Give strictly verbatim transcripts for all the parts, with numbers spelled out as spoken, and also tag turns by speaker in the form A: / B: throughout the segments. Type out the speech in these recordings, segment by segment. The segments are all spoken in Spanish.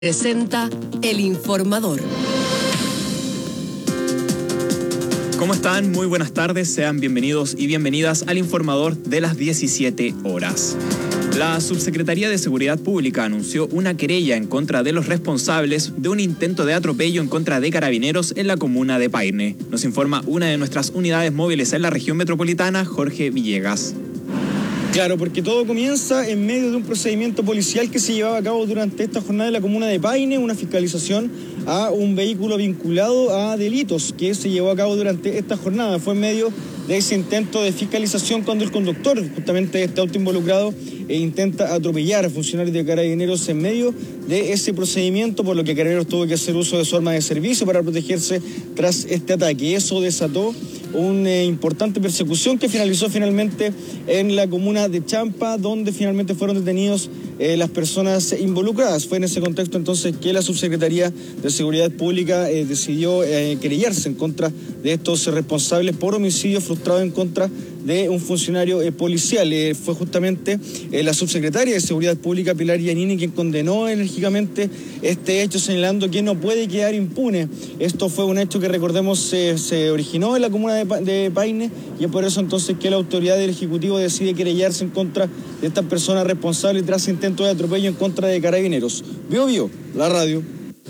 A: Presenta El Informador.
B: ¿Cómo están? Muy buenas tardes, sean bienvenidos y bienvenidas al Informador de las diecisiete horas. La Subsecretaría de Seguridad Pública anunció una querella en contra de los responsables de un intento de atropello en contra de carabineros en la comuna de Paine. Nos informa una de nuestras unidades móviles en la región metropolitana, Jorge Villegas.
C: Claro, porque todo comienza en medio de un procedimiento policial que se llevaba a cabo durante esta jornada en la comuna de Paine, una fiscalización a un vehículo vinculado a delitos que se llevó a cabo durante esta jornada. Fue en medio de ese intento de fiscalización cuando el conductor, justamente este auto involucrado, e intenta atropellar a funcionarios de Carabineros en medio de ese procedimiento, por lo que Carabineros tuvo que hacer uso de su arma de servicio para protegerse tras este ataque. Eso desató una eh, importante persecución que finalizó finalmente en la comuna de Champa, donde finalmente fueron detenidos eh, las personas involucradas. Fue en ese contexto entonces que la Subsecretaría de Seguridad Pública eh, decidió eh, querellarse en contra de estos responsables por homicidio frustrado en contra de un funcionario eh, policial. Eh, fue justamente eh, la subsecretaria de Seguridad Pública, Pilar Giannini, quien condenó enérgicamente este hecho, señalando que no puede quedar impune. Esto fue un hecho que, recordemos, eh, se originó en la comuna de, pa de Paine, y es por eso entonces que la autoridad del Ejecutivo decide querellarse en contra de estas personas responsables tras intento de atropello en contra de Carabineros. Bio Bio, la radio.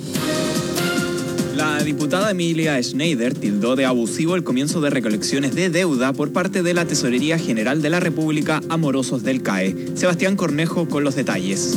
B: La diputada Emilia Schneider tildó de abusivo el comienzo de recolecciones de deuda por parte de la Tesorería General de la República a morosos del C A E. Sebastián Cornejo con los detalles.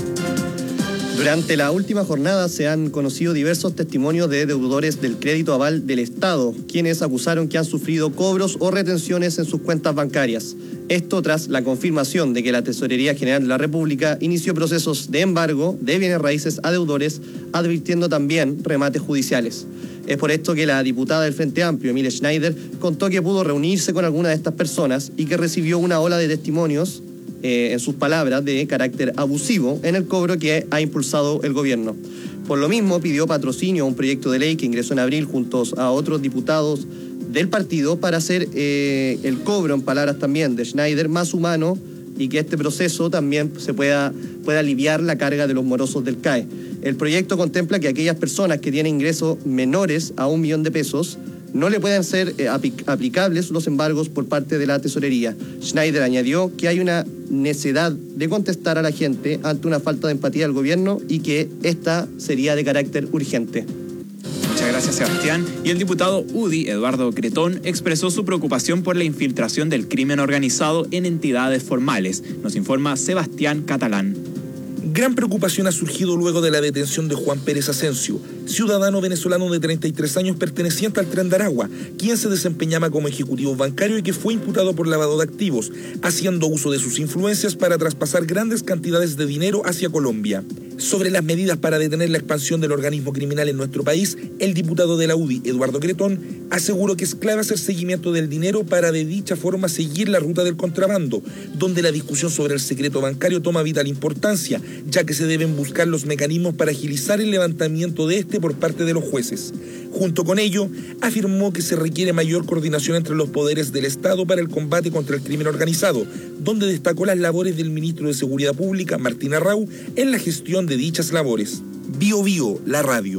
D: Durante la última jornada se han conocido diversos testimonios de deudores del crédito aval del Estado, quienes acusaron que han sufrido cobros o retenciones en sus cuentas bancarias. Esto tras la confirmación de que la Tesorería General de la República inició procesos de embargo de bienes raíces a deudores, advirtiendo también remates judiciales. Es por esto que la diputada del Frente Amplio, Emilia Schneider, contó que pudo reunirse con alguna de estas personas y que recibió una ola de testimonios, eh, en sus palabras, de carácter abusivo en el cobro que ha impulsado el gobierno. Por lo mismo, pidió patrocinio a un proyecto de ley que ingresó en abril junto a otros diputados del partido para hacer eh, el cobro, en palabras también de Schneider, más humano, y que este proceso también se pueda, pueda aliviar la carga de los morosos del C A E. El proyecto contempla que aquellas personas que tienen ingresos menores a un millón de pesos no le pueden ser eh, aplicables los embargos por parte de la tesorería. Schneider añadió que hay una necedad de contestar a la gente ante una falta de empatía del gobierno y que esta sería de carácter urgente.
B: Muchas gracias, Sebastián. Y el diputado U D I, Eduardo Cretón, expresó su preocupación por la infiltración del crimen organizado en entidades formales. Nos informa Sebastián Catalán.
E: Gran preocupación ha surgido luego de la detención de Juan Pérez Asensio, ciudadano venezolano de treinta y tres años perteneciente al Tren de Aragua, quien se desempeñaba como ejecutivo bancario y que fue imputado por lavado de activos, haciendo uso de sus influencias para traspasar grandes cantidades de dinero hacia Colombia. Sobre las medidas para detener la expansión del organismo criminal en nuestro país, el diputado de la U D I, Eduardo Cretón, aseguró que es clave hacer seguimiento del dinero para de dicha forma seguir la ruta del contrabando, donde la discusión sobre el secreto bancario toma vital importancia, ya que se deben buscar los mecanismos para agilizar el levantamiento de este por parte de los jueces. Junto con ello, afirmó que se requiere mayor coordinación entre los poderes del Estado para el combate contra el crimen organizado, donde destacó las labores del ministro de Seguridad Pública, Martín Arrau, en la gestión de dichas labores. Bio Bio, la radio.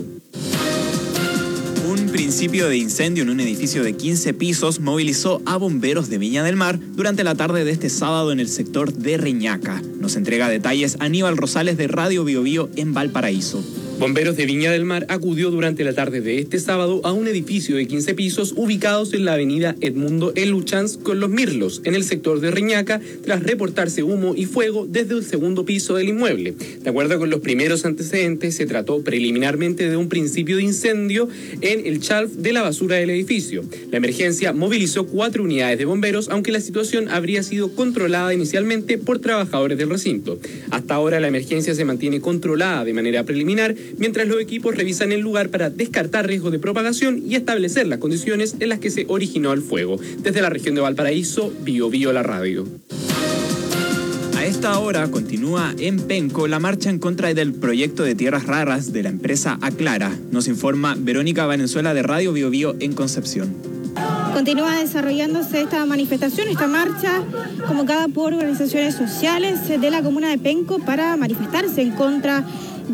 B: Un principio de incendio en un edificio de quince pisos movilizó a bomberos de Viña del Mar durante la tarde de este sábado en el sector de Reñaca. Nos entrega detalles Aníbal Rosales de Radio Bio Bio en Valparaíso.
F: Bomberos de Viña del Mar acudió durante la tarde de este sábado a un edificio de quince pisos ubicados en la avenida Edmundo E. Luchans con Los Mirlos, en el sector de Reñaca, tras reportarse humo y fuego desde el segundo piso del inmueble. De acuerdo con los primeros antecedentes, se trató preliminarmente de un principio de incendio en el shelf de la basura del edificio. La emergencia movilizó cuatro unidades de bomberos, aunque la situación habría sido controlada inicialmente por trabajadores del recinto. Hasta ahora la emergencia se mantiene controlada de manera preliminar, mientras los equipos revisan el lugar para descartar riesgos de propagación y establecer las condiciones en las que se originó el fuego. Desde la región de Valparaíso, Bio Bio, la radio.
B: A esta hora continúa en Penco la marcha en contra del proyecto de tierras raras de la empresa Aclara. Nos informa Verónica Valenzuela de Radio Bio Bio en Concepción.
G: Continúa desarrollándose esta manifestación, esta marcha convocada por organizaciones sociales de la comuna de Penco para manifestarse en contra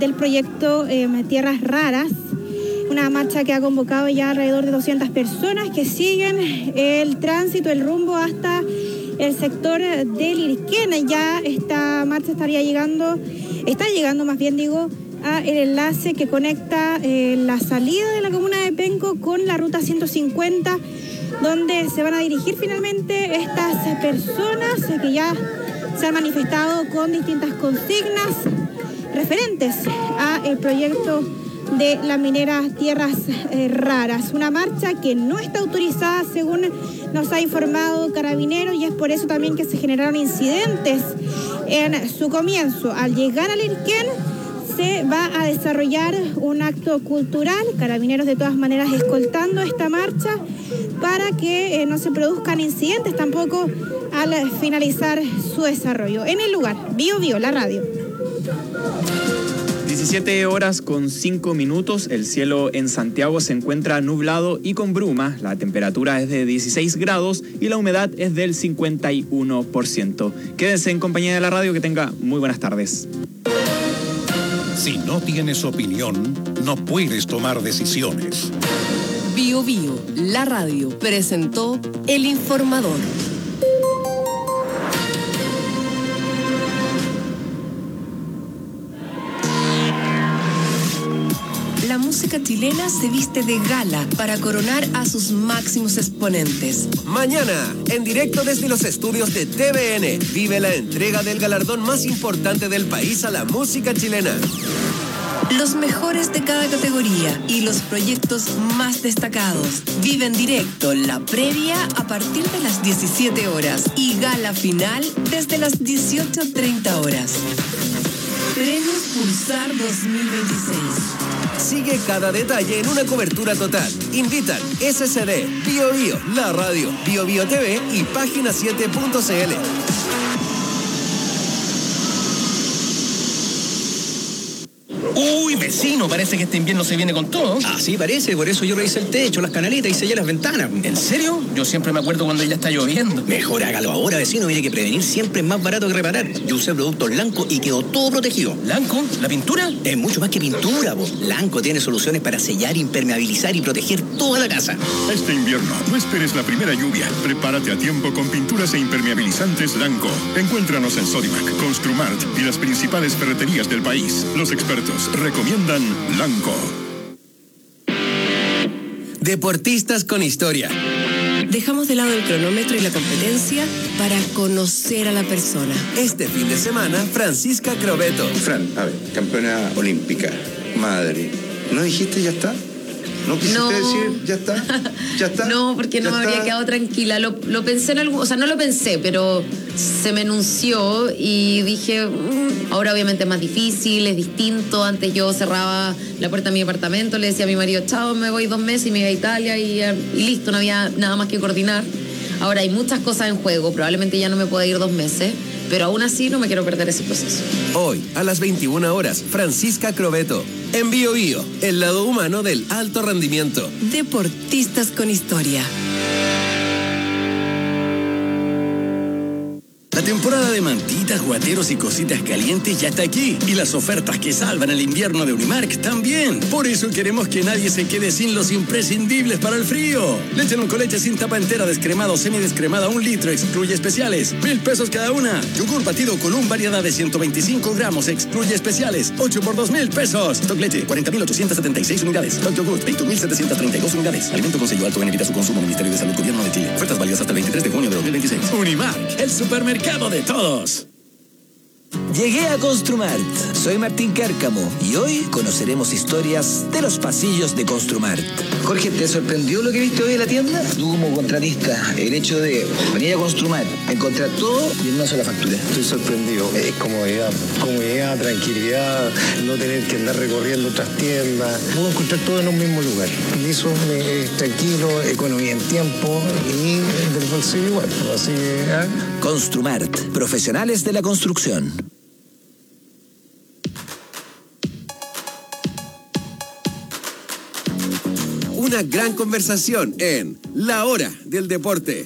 G: del proyecto eh, Tierras Raras. Una marcha que ha convocado ya alrededor de doscientas personas que siguen el tránsito, el rumbo hasta el sector del Irquén. Ya esta marcha estaría llegando, está llegando más bien digo, a el enlace que conecta eh, la salida de la comuna de Penco con la ruta ciento cincuenta, donde se van a dirigir finalmente estas personas que ya se han manifestado con distintas consignas referentes a el proyecto de la minera Tierras eh, Raras. Una marcha que no está autorizada según nos ha informado Carabineros, y es por eso también que se generaron incidentes en su comienzo. Al llegar al Irquén se va a desarrollar un acto cultural, Carabineros de todas maneras escoltando esta marcha para que eh, no se produzcan incidentes tampoco al finalizar su desarrollo. En el lugar, Bio Bio, la radio.
B: diecisiete horas con cinco minutos, el cielo en Santiago se encuentra nublado y con bruma, la temperatura es de dieciséis grados y la humedad es del cincuenta y uno por ciento. Quédense en compañía de la radio, que tenga muy buenas tardes.
H: Si no tienes opinión, no puedes tomar decisiones.
A: Bio Bio, la radio, presentó El Informador. La música chilena se viste de gala para coronar a sus máximos exponentes.
I: Mañana, en directo desde los estudios de T V N, vive la entrega del galardón más importante del país a la música chilena.
A: Los mejores de cada categoría y los proyectos más destacados. Vive en directo la previa a partir de las diecisiete horas y gala final desde las dieciocho treinta horas. Premios Pulsar dos mil veintiséis.
I: Sigue cada detalle en una cobertura total. Invitan S C D, Bio Bio, La Radio, Bio Bio T V y Página siete punto c l.
J: Uy, vecino, parece que este invierno se viene con todo.
K: Ah, sí, parece, por eso yo revisé el techo, las canaletas y sellé las ventanas.
J: ¿En serio? Yo siempre me acuerdo cuando ya está lloviendo.
K: Mejor hágalo ahora, vecino, mire que prevenir siempre es más barato que reparar. Yo usé productos Lanco y quedó todo protegido.
J: ¿Lanco? ¿La pintura?
K: Es mucho más que pintura, po. Lanco tiene soluciones para sellar, impermeabilizar y proteger toda la casa.
L: Este invierno, no esperes la primera lluvia. Prepárate a tiempo con pinturas e impermeabilizantes Lanco. Encuéntranos en Sodimac, Construmart y las principales ferreterías del país. Los expertos recomiendan Lanco.
I: Deportistas con historia.
A: Dejamos de lado el cronómetro y la competencia para conocer a la persona.
I: Este fin de semana, Francisca Crobeto.
M: Fran, a ver, campeona olímpica, madre. ¿No dijiste ya está? ¿No quisiste
N: no.
M: decir ya está? ¿Ya está?
N: No, porque no me habría quedado tranquila. Lo, lo pensé en algún... O sea, no lo pensé, pero se me enunció y dije... Mmm, ahora obviamente es más difícil, es distinto. Antes yo cerraba la puerta de mi apartamento, le decía a mi marido, chao, me voy dos meses y me voy a Italia y, y listo, no había nada más que coordinar. Ahora hay muchas cosas en juego, probablemente ya no me pueda ir dos meses, pero aún así no me quiero perder ese proceso.
I: Hoy, a las veintiuna horas, Francisca Crobeto. En Bio Bio, el lado humano del alto rendimiento.
A: Deportistas con historia.
J: La temporada de mantitas, guateros y cositas calientes ya está aquí. Y las ofertas que salvan el invierno de Unimark también. Por eso queremos que nadie se quede sin los imprescindibles para el frío. Leche con leche sin tapa entera, descremada o semidescremada, un litro, excluye especiales. Mil pesos cada una. Yogur batido con un variedad de ciento veinticinco gramos, excluye especiales. ocho por dos mil pesos. Stock leche, cuarenta mil ochocientas setenta y seis unidades. Stock yogur, veinte mil setecientas treinta y dos unidades. Alimento con sello alto en evita su consumo. Ministerio de Salud, Gobierno de Chile. Ofertas válidas hasta el veintitrés de junio de dos mil veintiséis. Unimark, el supermercado de todos.
O: Llegué a Construmart. Soy Martín Cárcamo y hoy conoceremos historias de los pasillos de Construmart.
P: Jorge, ¿te sorprendió lo que viste hoy en la tienda? Tú como contratista, el hecho de venir a Construmart, encontrar todo y en una sola factura.
Q: Estoy sorprendido. Es comodidad, comodidad, tranquilidad, no tener que andar recorriendo otras tiendas. Puedo encontrar todo en un mismo lugar. Y eso es tranquilo, economía en tiempo y del bolsillo igual. Así que, ¿eh?
O: Construmart, profesionales de la construcción.
I: Una gran conversación en La Hora del Deporte.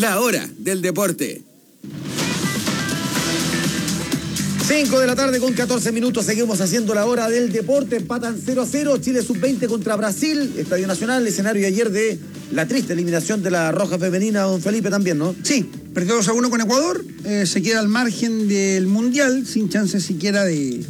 I: La hora del deporte.
R: cinco de la tarde con catorce minutos, seguimos haciendo la hora del deporte, empatan cero a cero, Chile sub veinte contra Brasil, Estadio Nacional, escenario de ayer de la triste eliminación de la Roja Femenina, don Felipe también, ¿no?
S: Sí, perdió dos a uno con Ecuador, eh, se queda al margen del Mundial, sin chance siquiera de,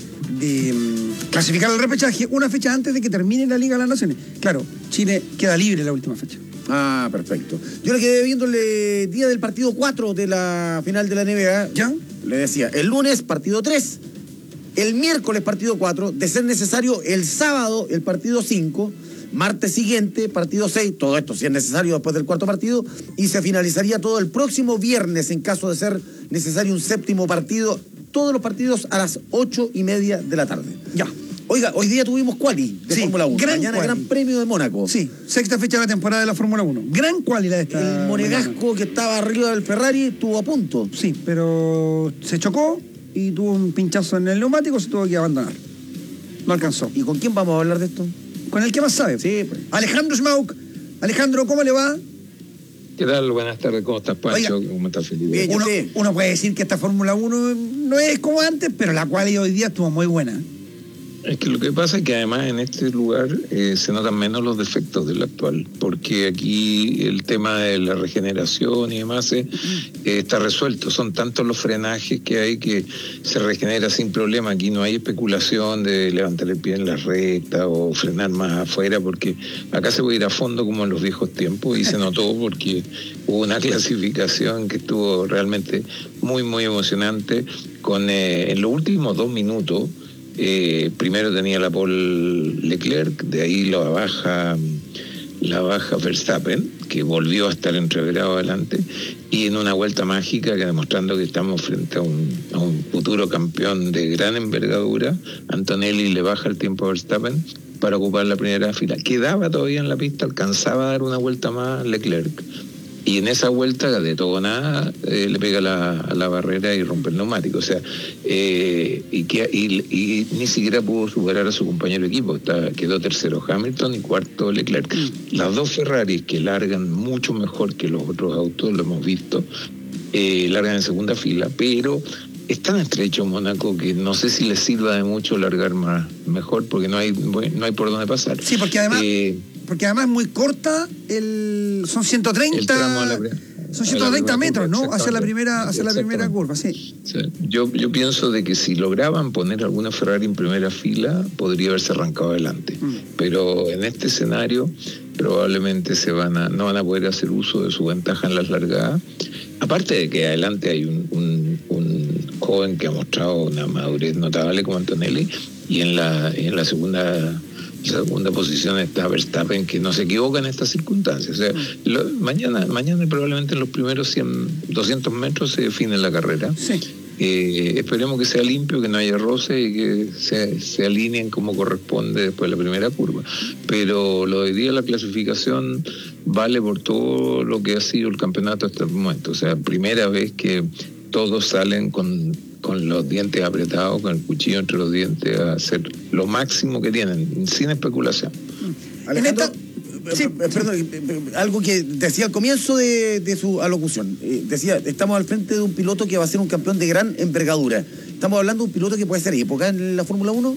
S: de um, clasificar el repechaje, una fecha antes de que termine la Liga de las Naciones. Claro, Chile queda libre la última fecha.
R: Ah, perfecto. Yo le quedé viendo el día del partido cuatro de la final de la N B A.
S: ¿Ya?
R: Le decía, el lunes partido tres, el miércoles partido cuatro, de ser necesario el sábado el partido cinco, martes siguiente partido seis, todo esto si es necesario después del cuarto partido, y se finalizaría todo el próximo viernes en caso de ser necesario un séptimo partido, todos los partidos a las ocho y media de la tarde.
S: Ya.
R: Oiga, hoy día tuvimos quali de
S: sí,
R: Fórmula uno.
S: Gran
R: Mañana
S: quali.
R: Gran Premio de Mónaco.
S: Sí, sexta fecha de la temporada de la Fórmula uno. Gran quali la de esta.
R: El monegasco mañana, que estaba arriba del Ferrari estuvo a punto.
S: Sí, pero se chocó y tuvo un pinchazo en el neumático, se tuvo que abandonar. No alcanzó.
R: ¿Y con quién vamos a hablar de esto?
S: Con el que más sabe.
R: Sí, pues.
S: Alejandro Schmauk. Alejandro, ¿cómo le va?
T: ¿Qué tal? Buenas tardes, ¿cómo estás, Pancho?
S: Oiga,
T: ¿cómo estás, Felipe?
S: Bien, uno, uno puede decir que esta Fórmula uno no es como antes, pero la quali hoy día estuvo muy buena.
T: Es que lo que pasa es que además en este lugar eh, se notan menos los defectos del actual, porque aquí el tema de la regeneración y demás eh, eh, está resuelto. Son tantos los frenajes que hay que se regenera sin problema. Aquí no hay especulación de levantar el pie en la recta o frenar más afuera, porque acá se puede ir a fondo como en los viejos tiempos, y se notó porque hubo una clasificación que estuvo realmente muy, muy emocionante. Con eh, en los últimos dos minutos, Eh, primero tenía la pole Leclerc, de ahí la baja la baja Verstappen, que volvió a estar entreverado adelante, y en una vuelta mágica que demostrando que estamos frente a un, a un futuro campeón de gran envergadura, Antonelli le baja el tiempo a Verstappen para ocupar la primera fila. Quedaba todavía en la pista, alcanzaba a dar una vuelta más Leclerc. Y en esa vuelta, de todo o nada, eh, le pega la, a la barrera y rompe el neumático. O sea, eh, y, que, y, y ni siquiera pudo superar a su compañero de equipo. Está, quedó tercero Hamilton y cuarto Leclerc. Las dos Ferraris, que largan mucho mejor que los otros autos, lo hemos visto, eh, largan en segunda fila, pero es tan estrecho Mónaco que no sé si les sirva de mucho largar más mejor, porque no hay, no hay por dónde pasar.
S: Sí, porque además...
T: Eh,
S: Porque además es muy corta, el, son ciento treinta,
T: el tramo a la,
S: son ciento treinta metros,
T: curva,
S: ¿no? Hacia la primera, hacia la primera curva, sí.
T: sí. Yo, yo pienso de que si lograban poner alguna Ferrari en primera fila, podría haberse arrancado adelante. Mm. Pero en este escenario probablemente se van a, no van a poder hacer uso de su ventaja en las largadas. Aparte de que adelante hay un, un, un joven que ha mostrado una madurez notable como Antonelli, y en la, en la segunda... segunda posición está Verstappen, que no se equivoca en estas circunstancias. O sea, lo, mañana, mañana probablemente en los primeros cien, doscientos metros se define la carrera.
S: Sí.
T: Eh, esperemos que sea limpio, que no haya roce y que se, se alineen como corresponde después de la primera curva. Pero lo de hoy día, la clasificación vale por todo lo que ha sido el campeonato hasta el momento. O sea, primera vez que todos salen con, con los dientes apretados, con el cuchillo entre los dientes, a hacer lo máximo que tienen, sin especulación.
R: Alejandro, sí, perdón, algo que decía al comienzo de, de su alocución. Eh, decía, estamos al frente de un piloto que va a ser un campeón de gran envergadura. ¿Estamos hablando de un piloto que puede ser época en la Fórmula uno?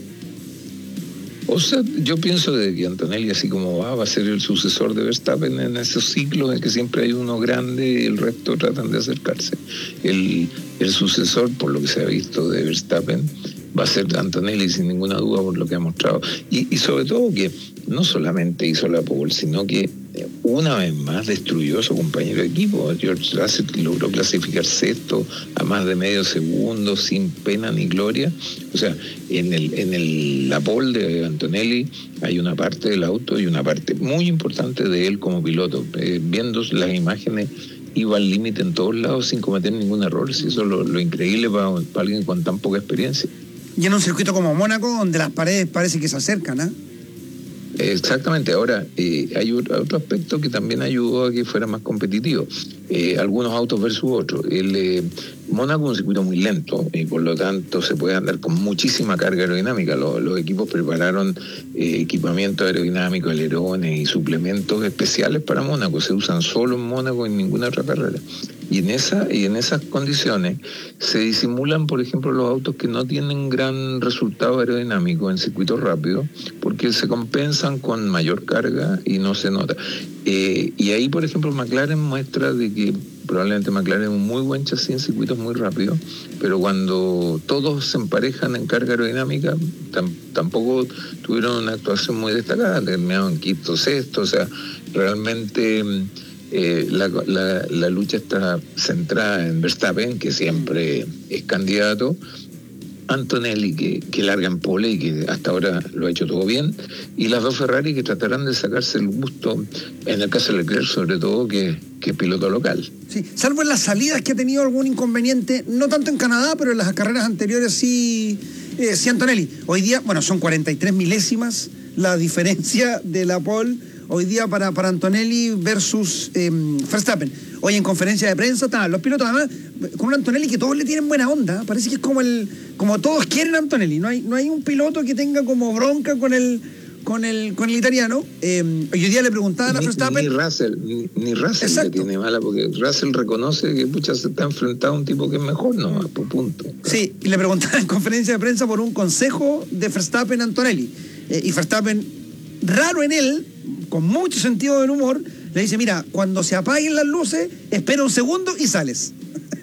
T: O sea, yo pienso de que Antonelli, así como va, va a ser el sucesor de Verstappen en esos ciclos en que siempre hay uno grande y el resto tratan de acercarse. El, el sucesor, por lo que se ha visto de Verstappen, va a ser Antonelli sin ninguna duda por lo que ha mostrado. Y, y sobre todo que no solamente hizo la pole, sino que una vez más destruyó a su compañero de equipo. George Russell logró clasificar sexto a más de medio segundo, sin pena ni gloria. O sea, en el en el la pole de Antonelli hay una parte del auto y una parte muy importante de él como piloto. Eh, viendo las imágenes, iba al límite en todos lados sin cometer ningún error. Eso es lo, lo increíble para, para alguien con tan poca experiencia.
S: Y en un circuito como Mónaco, donde las paredes parece que se acercan, ¿eh?
T: Exactamente. Ahora, eh, hay otro, otro aspecto que también ayudó a que fuera más competitivo. Eh, algunos autos versus otros. El eh, Mónaco es un circuito muy lento y por lo tanto se puede andar con muchísima carga aerodinámica. Los, los equipos prepararon eh, equipamiento aerodinámico, alerones y suplementos especiales para Mónaco. Se usan solo en Mónaco y en ninguna otra carrera. Y en, esa, y en esas condiciones se disimulan, por ejemplo, los autos que no tienen gran resultado aerodinámico en circuitos rápidos, porque se compensan con mayor carga y no se nota. Eh, y ahí, por ejemplo, McLaren muestra de que probablemente McLaren es un muy buen chasis en circuitos muy rápidos, pero cuando todos se emparejan en carga aerodinámica, tam, tampoco tuvieron una actuación muy destacada, terminaron quinto, sexto, o sea, realmente... Eh, la, la, la lucha está centrada en Verstappen, que siempre es candidato, Antonelli, que, que larga en pole y que hasta ahora lo ha hecho todo bien, y las dos Ferrari que tratarán de sacarse el gusto, en el caso de Leclerc sobre todo, que, que piloto local.
S: Sí, salvo en las salidas que ha tenido algún inconveniente, no tanto en Canadá, pero en las carreras anteriores sí, eh, sí Antonelli. Hoy día, bueno, son cuarenta y tres milésimas la diferencia de la pole hoy día para, para Antonelli versus eh, Verstappen. Hoy en conferencia de prensa estaban los pilotos, además, con un Antonelli que todos le tienen buena onda. Parece que es como el como todos quieren a Antonelli. No hay, no hay un piloto que tenga como bronca con el con el, con el italiano. Eh, hoy día le preguntaban
T: ni,
S: a Verstappen.
T: Ni Russell, ni, ni Russell le tiene mala, porque Russell reconoce que pucha, se está enfrentando a un tipo que es mejor, no, por punto.
S: Sí, y le preguntaban en conferencia de prensa por un consejo de Verstappen a Antonelli. Eh, y Verstappen, raro en él, con mucho sentido del humor, le dice, mira, cuando se apaguen las luces, espera un segundo y sales.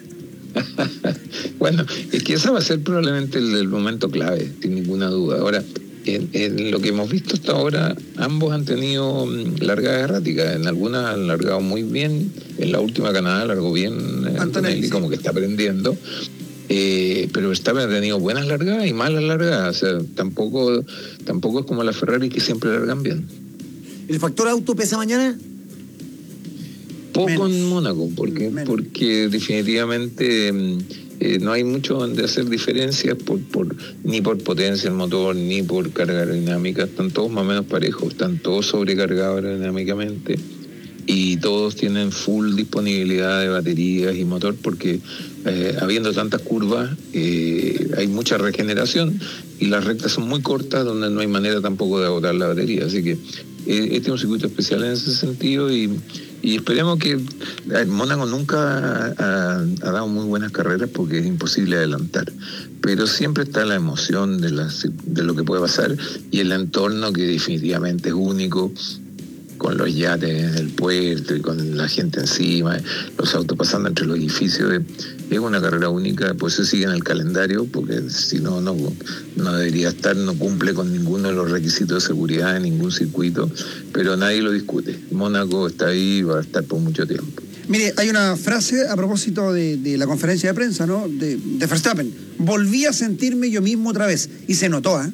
T: Bueno, es que ese va a ser probablemente el, el momento clave, sin ninguna duda. Ahora, en, en lo que hemos visto hasta ahora, ambos han tenido largadas erráticas. En algunas han largado muy bien, en la última Canadá largó bien Antonelli, Antonelli sí. Como que está aprendiendo. Eh, pero Verstappen ha tenido buenas largadas y malas largadas. O sea, tampoco, tampoco es como la Ferrari, que siempre largan bien.
R: ¿El factor auto pesa mañana?
T: Poco
S: Menos.
T: en Mónaco, porque, porque definitivamente eh, no hay mucho donde hacer diferencias por, por, ni por potencia del motor, ni por carga aerodinámica. Están todos más o menos parejos, están todos sobrecargados aerodinámicamente y todos tienen full disponibilidad de baterías y motor, porque eh, habiendo tantas curvas eh, hay mucha regeneración y las rectas son muy cortas, donde no hay manera tampoco de agotar la batería. Así que eh, este es un circuito especial en ese sentido y, y esperemos que... eh, Mónaco nunca ha, ha, ha dado muy buenas carreras porque es imposible adelantar, pero siempre está la emoción de, la, de lo que puede pasar y el entorno, que definitivamente es único, con los yates del puerto y con la gente encima, los autos pasando entre los edificios. Es una carrera única, pues se sigue en el calendario, porque si no, no, no debería estar, no cumple con ninguno de los requisitos de seguridad en ningún circuito, pero nadie lo discute. Mónaco está ahí y va a estar por mucho tiempo.
S: Mire, hay una frase a propósito de, de la conferencia de prensa, ¿no? De, de Verstappen. Volví a sentirme yo mismo otra vez. Y se notó, ¿eh?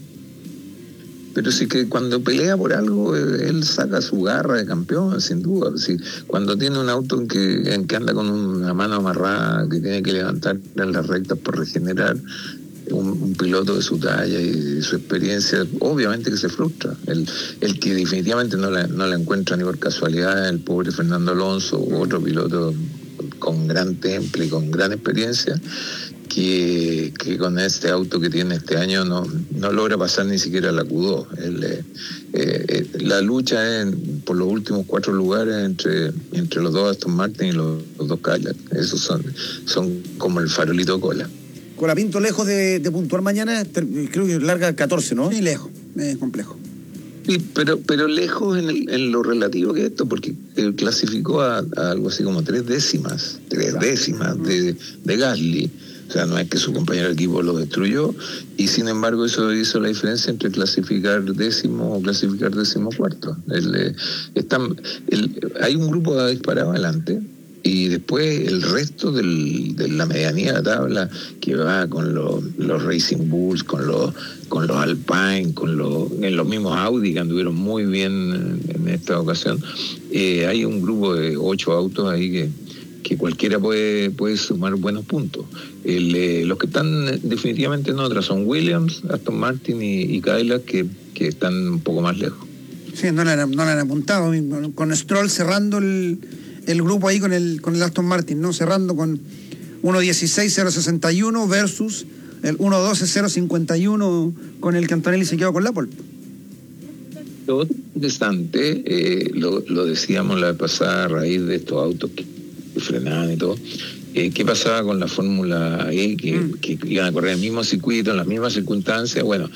T: Pero sí que cuando pelea por algo, él saca su garra de campeón, sin duda. Sí, cuando tiene un auto en que, en que anda con una mano amarrada, que tiene que levantar en las rectas por regenerar, un, un piloto de su talla y su experiencia, obviamente que se frustra. El, el que definitivamente no la, no la encuentra ni por casualidad, el pobre Fernando Alonso, otro piloto con gran temple y con gran experiencia, Que, que con este auto que tiene este año no, no logra pasar ni siquiera la Q dos. El, eh, eh, la lucha es por los últimos cuatro lugares entre, entre los dos Aston Martin y los, los dos Cadillac. Esos son, son como el farolito cola.
R: Colapinto, lejos de, de puntuar mañana, creo que larga catorce, ¿no?
S: Sí, lejos, es complejo.
T: Sí, pero, pero lejos en, el, en lo relativo que esto, porque él clasificó a, a algo así como tres décimas, tres décimas de, de Gasly. O sea, no es que su compañero de equipo lo destruyó, y sin embargo eso hizo la diferencia entre clasificar décimo o clasificar décimo cuarto. El, eh, están, el, hay un grupo que ha disparado adelante, y después el resto del, de la medianía de la tabla, que va con los, los Racing Bulls, con los, con los Alpine, con los, en los mismos Audi, que anduvieron muy bien en, en esta ocasión. Eh, hay un grupo de ocho autos ahí que que cualquiera puede, puede sumar buenos puntos. El, eh, los que están definitivamente en otra son Williams, Aston Martin y, y Cadillac, que, que están un poco más lejos.
S: Sí, no le han, no le han apuntado. Con Stroll cerrando el, el grupo ahí con el, con el Aston Martin, ¿no? Cerrando con uno dieciséis cero sesenta y uno versus el uno doce cero cincuenta y uno con el que Antonelli se quedó con la pole.
T: Lo interesante, eh, lo, lo decíamos la vez pasada a raíz de estos autos que frenaban y todo, eh, ¿qué pasaba con la Fórmula E que, mm. que iban a correr el mismo circuito, en las mismas circunstancias? Bueno,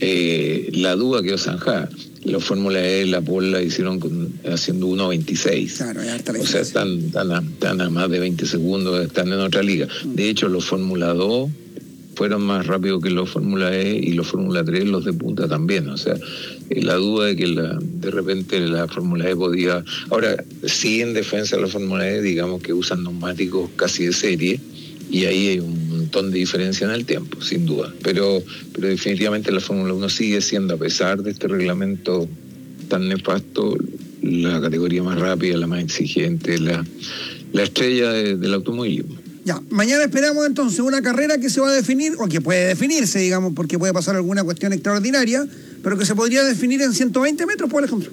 T: eh, la duda quedó zanjada. La Fórmula E, la pole la hicieron con, haciendo uno veintiséis. Claro, o sea, están, están, a, están a más de veinte segundos, están en otra liga. Mm. De hecho, los Fórmula dos fueron más rápidos que los Fórmula E y los Fórmula tres, los de punta también. O sea, eh, la duda de que la, de repente la Fórmula E podía... Ahora, sí, en defensa de la Fórmula E, digamos que usan neumáticos casi de serie y ahí hay un montón de diferencia en el tiempo, sin duda. Pero, pero definitivamente la Fórmula uno sigue siendo, a pesar de este reglamento tan nefasto, la categoría más rápida, la más exigente, la, la estrella de, del automovilismo.
S: Ya, mañana esperamos entonces una carrera que se va a definir, o que puede definirse, digamos, porque puede pasar alguna cuestión extraordinaria, pero que se podría definir en ciento veinte metros, por ejemplo.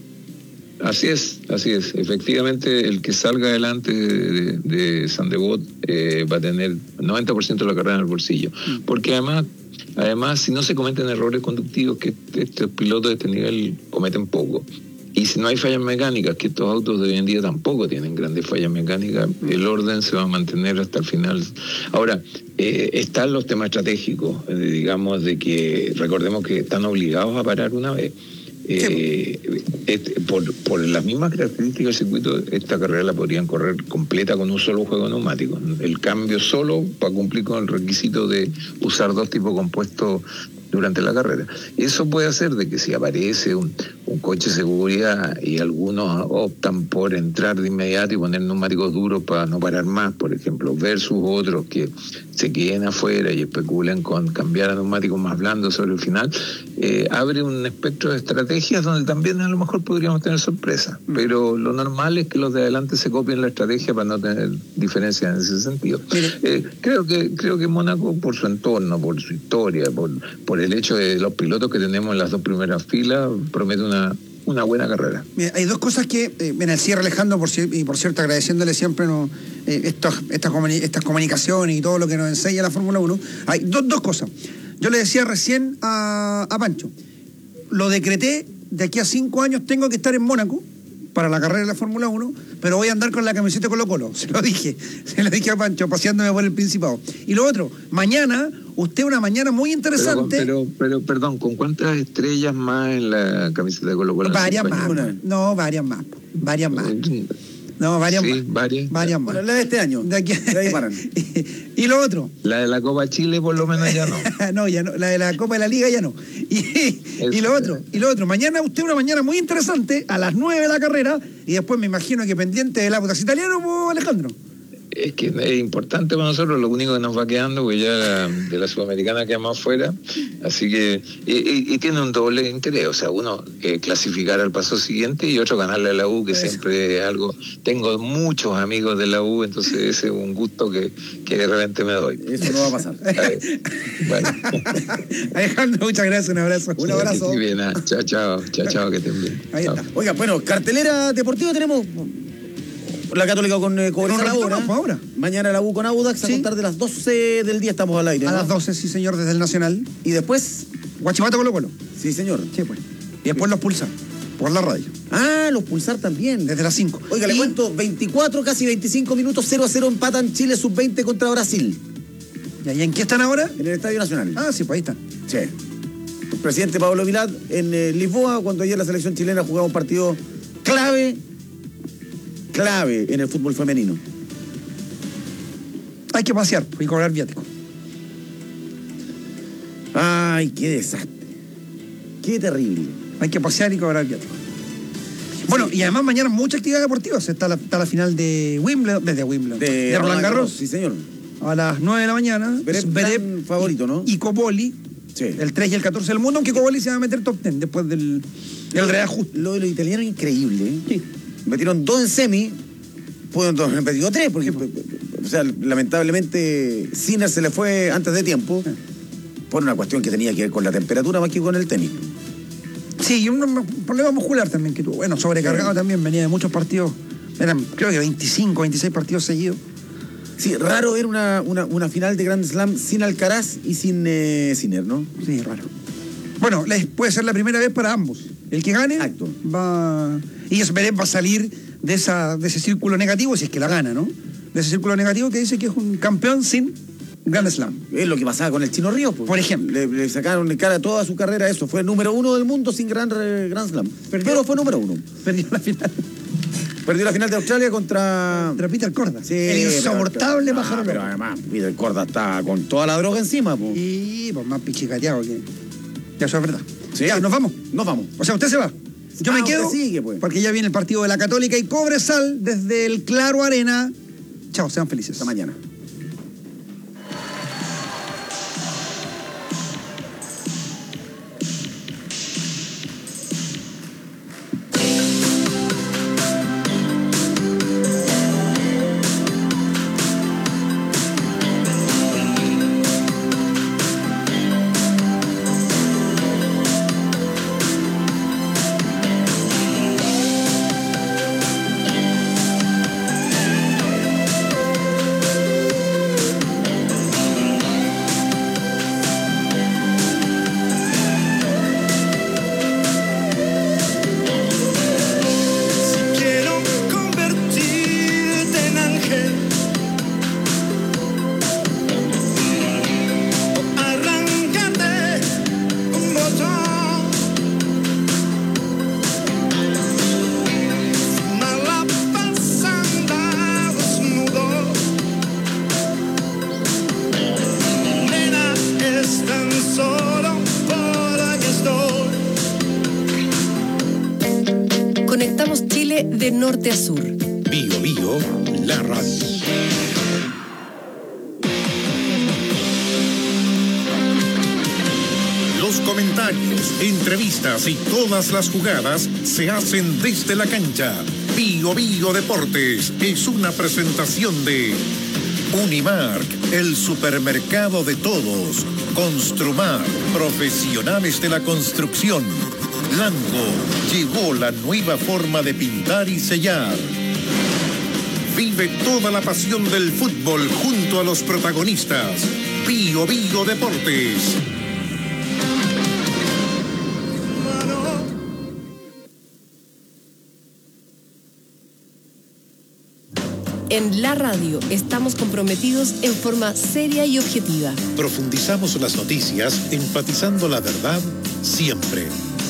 T: Así es, así es. Efectivamente, el que salga adelante de, de, de Sandebot eh, va a tener noventa por ciento de la carrera en el bolsillo. Porque además, además, si no se cometen errores conductivos, que estos pilotos de este nivel cometen poco, y si no hay fallas mecánicas, que estos autos de hoy en día tampoco tienen grandes fallas mecánicas, el orden se va a mantener hasta el final. Ahora, eh, están los temas estratégicos, eh, digamos, de que recordemos que están obligados a parar una vez. Eh, este, por, por las mismas características del circuito, esta carrera la podrían correr completa con un solo juego neumático. El cambio solo para cumplir con el requisito de usar dos tipos compuestos durante la carrera. Eso puede hacer de que si aparece un, un coche de seguridad y algunos optan por entrar de inmediato y poner neumáticos duros para no parar más, por ejemplo, versus otros que se queden afuera y especulen con cambiar a neumáticos más blandos sobre el final, eh, abre un espectro de estrategias donde también a lo mejor podríamos tener sorpresa. Pero lo normal es que los de adelante se copien la estrategia para no tener diferencias en ese sentido. Eh, creo que creo que Mónaco, por su entorno, por su historia, por, por el hecho de los pilotos que tenemos en las dos primeras filas, promete una una buena carrera.
S: Mira, hay dos cosas que, eh, en el cierre, Alejandro, por, y por cierto, agradeciéndole siempre no, eh, estos, estas, comuni estas comunicaciones y todo lo que nos enseña la Fórmula uno, hay dos, dos cosas. Yo le decía recién a, a Pancho, lo decreté, de aquí a cinco años tengo que estar en Mónaco para la carrera de la Fórmula uno, pero voy a andar con la camiseta de Colo Colo. Se lo dije, se lo dije a Pancho, paseándome por el Principado. Y lo otro, mañana, usted una mañana muy interesante...
T: Pero, pero, pero perdón, ¿con cuántas estrellas más en la camiseta de Colo Colo?
S: Varias más, no, varias más, varias más. No, varias
T: sí,
S: más.
T: Varias.
S: Varias más.
R: Bueno, la de este año.
S: De aquí.
R: De ahí paran.
S: Y lo otro.
T: La de la Copa Chile por lo menos ya no.
S: No, ya no. La de la Copa de la Liga ya no. Y, y lo otro, y lo otro. Mañana usted una mañana muy interesante, a las nueve de la carrera, y después me imagino que pendiente del Audax Italiano, Alejandro.
T: Es que es importante para nosotros, lo único que nos va quedando, porque ya la, de la Sudamericana quedamos afuera, así que, y, y, y tiene un doble interés, o sea, uno eh, clasificar al paso siguiente y otro ganarle a la U, que Eso. siempre es algo, tengo muchos amigos de la U, entonces ese es un gusto que, que de repente me doy.
R: Eso no va a pasar.
T: Bueno.
S: Alejandro, muchas gracias, un abrazo. Un abrazo.
T: Sí, bien, ah, chao, chao, chao, chao, que estén bien.
S: Ahí
T: chao.
S: está.
R: Oiga, bueno, cartelera deportiva tenemos... La Católica con eh, Cobresal ahora.
S: Más, ahora.
R: Mañana la U con Audax, sí. A contar de las doce del día estamos al aire,
S: A
R: ¿no?
S: las doce, sí señor, desde el Nacional.
R: Y después...
S: Guachipato Colo Colo.
R: Sí, señor.
S: Sí, pues. Y después los Pulsar, por la radio.
R: Ah, los Pulsar también.
S: Desde las cinco.
R: Oiga, y... le cuento, veinticuatro, casi veinticinco minutos, cero a cero empatan Chile sub veinte contra Brasil.
S: ¿Y en qué están ahora?
R: En el Estadio Nacional.
S: Ah, sí, pues ahí están.
R: Sí. El presidente Pablo Vilat en eh, Lisboa, cuando ayer la selección chilena jugaba un partido clave... clave en el fútbol femenino.
S: Hay que pasear y cobrar viático.
R: Ay, qué desastre. Qué terrible.
S: Hay que pasear y cobrar viático. Bueno, sí. Y además mañana mucha actividad deportiva. Está la, está la final de Wimbledon, desde Wimbledon.
R: De,
S: de Roland Garros. Garros.
R: Sí, señor.
S: A las nueve de la mañana.
R: Verep favorito, ¿no?
S: Y Copoli. Sí. El tres y el catorce del mundo, aunque Copoli se va a meter top diez después del, del reajuste.
R: Lo de los italianos es increíble, ¿eh?
S: Sí.
R: Metieron dos en semi, pudieron haber metido tres, porque, o sea, lamentablemente, Sinner se le fue antes de tiempo, por una cuestión que tenía que ver con la temperatura más que con el tenis.
S: Sí, Sí, y un, un problema muscular también que tuvo. Bueno, sobrecargado sí. también, venía de muchos partidos. Eran creo que veinticinco, veintiséis partidos seguidos.
R: Sí, raro ver una, una, una final de Grand Slam sin Alcaraz y sin eh, Sinner, ¿no?
S: Sí, raro. Bueno, puede ser la primera vez para ambos. El que gane Exacto. va... Y Zverev va a salir de, esa, de ese círculo negativo, si es que la gana, ¿no? De ese círculo negativo que dice que es un campeón sin Grand Slam.
R: Es lo que pasaba con el Chino Ríos, pues.
S: Por ejemplo.
R: Le, le sacaron en cara toda su carrera eso. Fue el número uno del mundo sin Grand, Grand Slam. Perdió, Pero fue número uno.
S: Perdió la final.
R: Perdió la final de Australia contra...
S: Contra Peter Korda.
R: Sí,
S: el insoportable
R: pájaro. Ah, pero además, Peter Korda está con toda la droga encima, pues.
S: Y pues más pichicateado que... Ya, eso es verdad.
R: Sí.
S: Ya, nos vamos.
R: Nos vamos.
S: O sea, usted se va. Yo ah, me quedo
R: sigue, pues.
S: Porque ya viene el partido de la Católica y Cobresal desde el Claro Arena. Chao, sean felices.
R: Hasta mañana.
A: De norte a sur.
H: Bio Bio, la radio. Los comentarios, entrevistas y todas las jugadas se hacen desde la cancha. Bio Bio Deportes es una presentación de Unimark, el supermercado de todos. Construmar, profesionales de la construcción. Blanco llegó la nueva forma de pintar y sellar. Vive toda la pasión del fútbol junto a los protagonistas. Bio Bio Deportes.
A: En la radio estamos comprometidos en forma seria y objetiva.
H: Profundizamos las noticias, enfatizando la verdad siempre.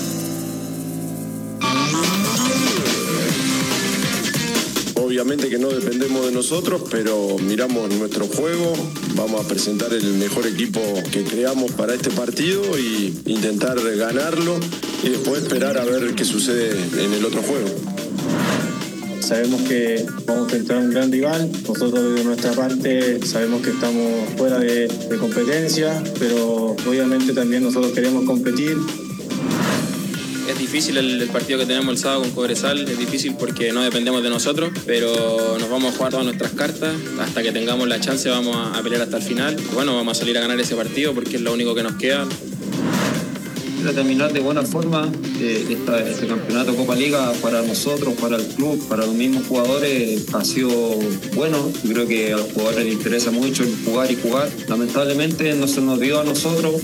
U: Obviamente que no dependemos de nosotros, pero miramos nuestro juego, vamos a presentar el mejor equipo que creamos para este partido y intentar ganarlo y después esperar a ver qué sucede en el otro juego.
V: Sabemos que vamos a enfrentar a un gran rival, nosotros de nuestra parte sabemos que estamos fuera de, de competencia, pero obviamente también nosotros queremos competir.
W: Es difícil el, el partido que tenemos el sábado con Cobresal, es difícil porque no dependemos de nosotros, pero nos vamos a jugar todas nuestras cartas, hasta que tengamos la chance vamos a, a pelear hasta el final. Bueno, vamos a salir a ganar ese partido porque es lo único que nos queda.
V: Quiero terminar de buena forma eh, esta, este campeonato Copa Liga para nosotros, para el club, para los mismos jugadores ha sido bueno. Yo creo que a los jugadores les interesa mucho el jugar y jugar. Lamentablemente no se nos dio a nosotros.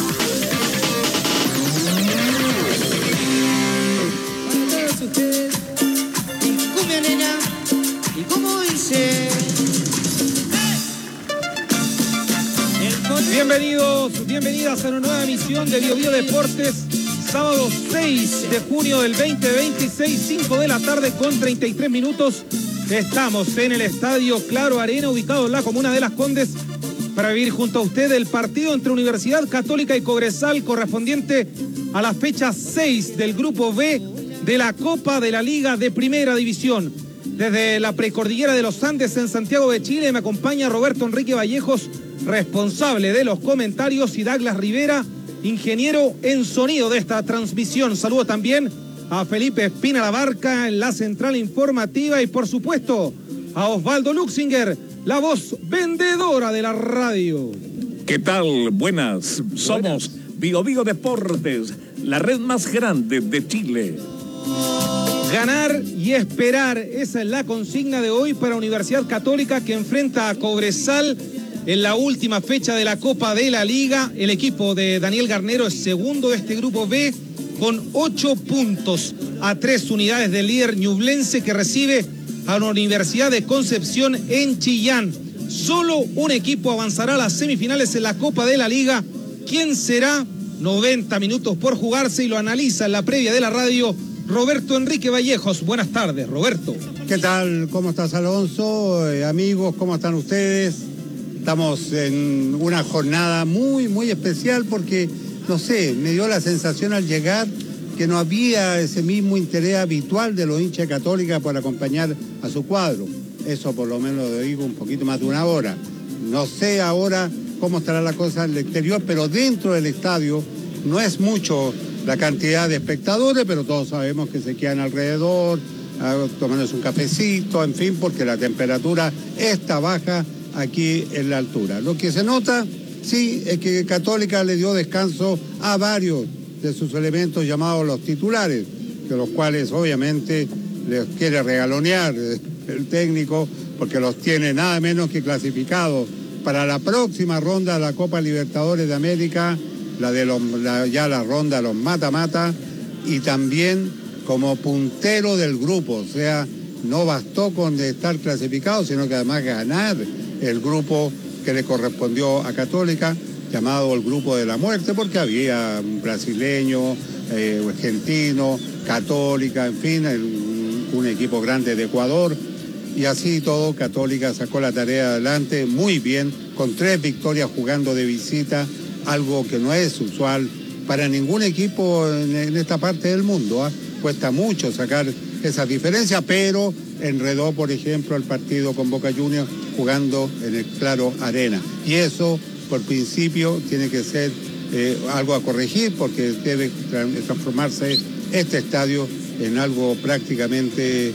X: Bienvenidos, bienvenidas a una nueva emisión de Bio Bio Deportes, sábado seis de junio del veinte veintiséis, cinco de la tarde con treinta y tres minutos. Estamos en el estadio Claro Arena, ubicado en la comuna de Las Condes, para vivir junto a usted el partido entre Universidad Católica y Cobresal, correspondiente a la fecha seis del Grupo B de la Copa de la Liga de Primera División. Desde la precordillera de los Andes en Santiago de Chile me acompaña Roberto Enrique Vallejos, responsable de los comentarios, y Douglas Rivera, ingeniero en sonido de esta transmisión. Saludo también a Felipe Espina Labarca en la central informativa y por supuesto a Osvaldo Luxinger, la voz vendedora de la radio.
Y: ¿Qué tal? Buenas, somos Bio Bio Deportes,
C: la red más grande de Chile.
X: Ganar y esperar, esa es la consigna de hoy para Universidad Católica, que enfrenta a Cobresal en la última fecha de la Copa de la Liga. El equipo de Daniel Garnero es segundo de este grupo B con ocho puntos, a tres unidades del líder ñublense, que recibe a la Universidad de Concepción en Chillán. Solo un equipo avanzará a las semifinales en la Copa de la Liga. ¿Quién será? noventa minutos por jugarse y lo analiza en la previa de la radio Roberto Enrique Vallejos. Buenas tardes, Roberto.
D: ¿Qué tal? ¿Cómo estás, Alonso? Eh, amigos, ¿cómo están ustedes? Estamos en una jornada muy, muy especial porque, no sé, me dio la sensación al llegar que no había ese mismo interés habitual de los hinchas católicos por acompañar a su cuadro. Eso por lo menos lo digo un poquito más de una hora. No sé ahora cómo estará la cosa en el exterior, pero dentro del estadio no es mucho la cantidad de espectadores, pero todos sabemos que se quedan alrededor, tomándose un cafecito, en fin, porque la temperatura está baja aquí en la altura. Lo que se nota, sí, es que Católica le dio descanso a varios de sus elementos llamados los titulares, de los cuales obviamente les quiere regalonear el técnico, porque los tiene nada menos que clasificados para la próxima ronda de la Copa Libertadores de América, la de los, la, ya la ronda de los mata-mata, y también como puntero del grupo. O sea, no bastó con estar clasificado, sino que además ganar el grupo que le correspondió a Católica, llamado el Grupo de la Muerte, porque había un brasileño, eh, argentino, Católica, en fin, el, un equipo grande de Ecuador. Y así todo, Católica sacó la tarea adelante muy bien, con tres victorias jugando de visita, algo que no es usual para ningún equipo en, en esta parte del mundo. ¿eh? Cuesta mucho sacar esa diferencia, pero enredó, por ejemplo, el partido con Boca Juniors jugando en el Claro Arena. Y eso, por principio, tiene que ser eh, algo a corregir, porque debe transformarse este estadio en algo prácticamente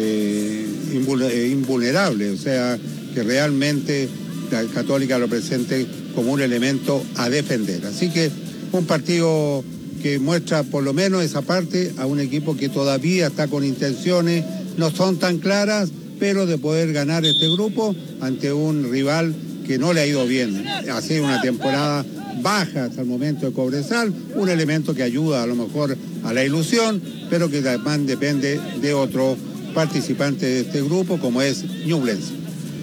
D: eh, invulnerable, o sea, que realmente la Católica lo presente como un elemento a defender. Así que un partido que muestra por lo menos esa parte a un equipo que todavía está con intenciones, no son tan claras, pero de poder ganar este grupo ante un rival que no le ha ido bien. Ha sido una temporada baja hasta el momento de Cobresal, un elemento que ayuda a lo mejor a la ilusión, pero que además depende de otro participante de este grupo, como es Ñublense.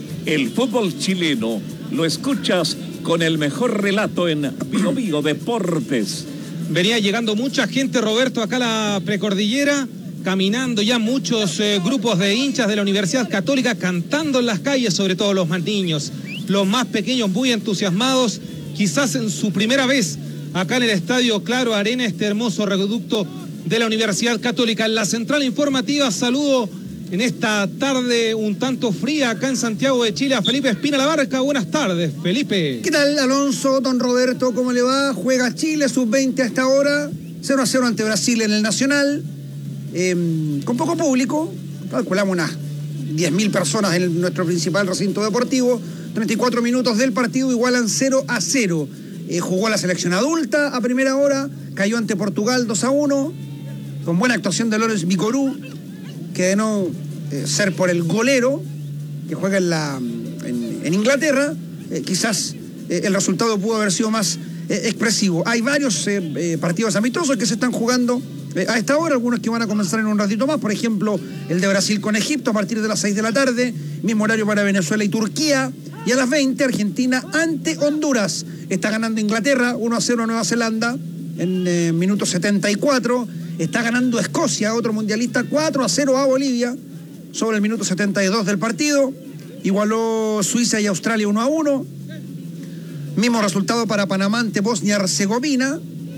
C: El fútbol chileno lo escuchas con el mejor relato en Bio Bio Deportes.
X: Venía llegando mucha gente, Roberto, acá a la precordillera, caminando ya muchos eh, grupos de hinchas de la Universidad Católica, cantando en las calles, sobre todo los más niños, los más pequeños muy entusiasmados, quizás en su primera vez acá en el Estadio Claro Arena, este hermoso reducto de la Universidad Católica. En la central informativa saludo en esta tarde un tanto fría acá en Santiago de Chile a Felipe Espina Labarca. Buenas tardes, Felipe.
S: ¿Qué tal, Alonso, don Roberto? ¿Cómo le va? Juega Chile, sub veinte a esta hora, cero a cero ante Brasil en el Nacional, eh, con poco público, calculamos unas diez mil personas en nuestro principal recinto deportivo. Treinta y cuatro minutos del partido igualan cero a cero. Eh, jugó la selección adulta a primera hora, cayó ante Portugal dos a uno, con buena actuación de Lorenz Bicorú, que de no eh, ser por el golero que juega en, la, en, en Inglaterra, eh, quizás eh, el resultado pudo haber sido más eh, expresivo. Hay varios eh, eh, partidos amistosos que se están jugando eh, a esta hora, algunos que van a comenzar en un ratito más, por ejemplo el de Brasil con Egipto a partir de las seis de la tarde, mismo horario para Venezuela y Turquía, y a las veinte Argentina ante Honduras. Está ganando Inglaterra uno a cero a Nueva Zelanda en eh, minuto setenta y cuatro. Está ganando Escocia, otro mundialista, cuatro a cero a Bolivia sobre el minuto setenta y dos del partido. Igualó Suiza y Australia uno a uno. Mismo resultado para Panamá ante Bosnia-Herzegovina.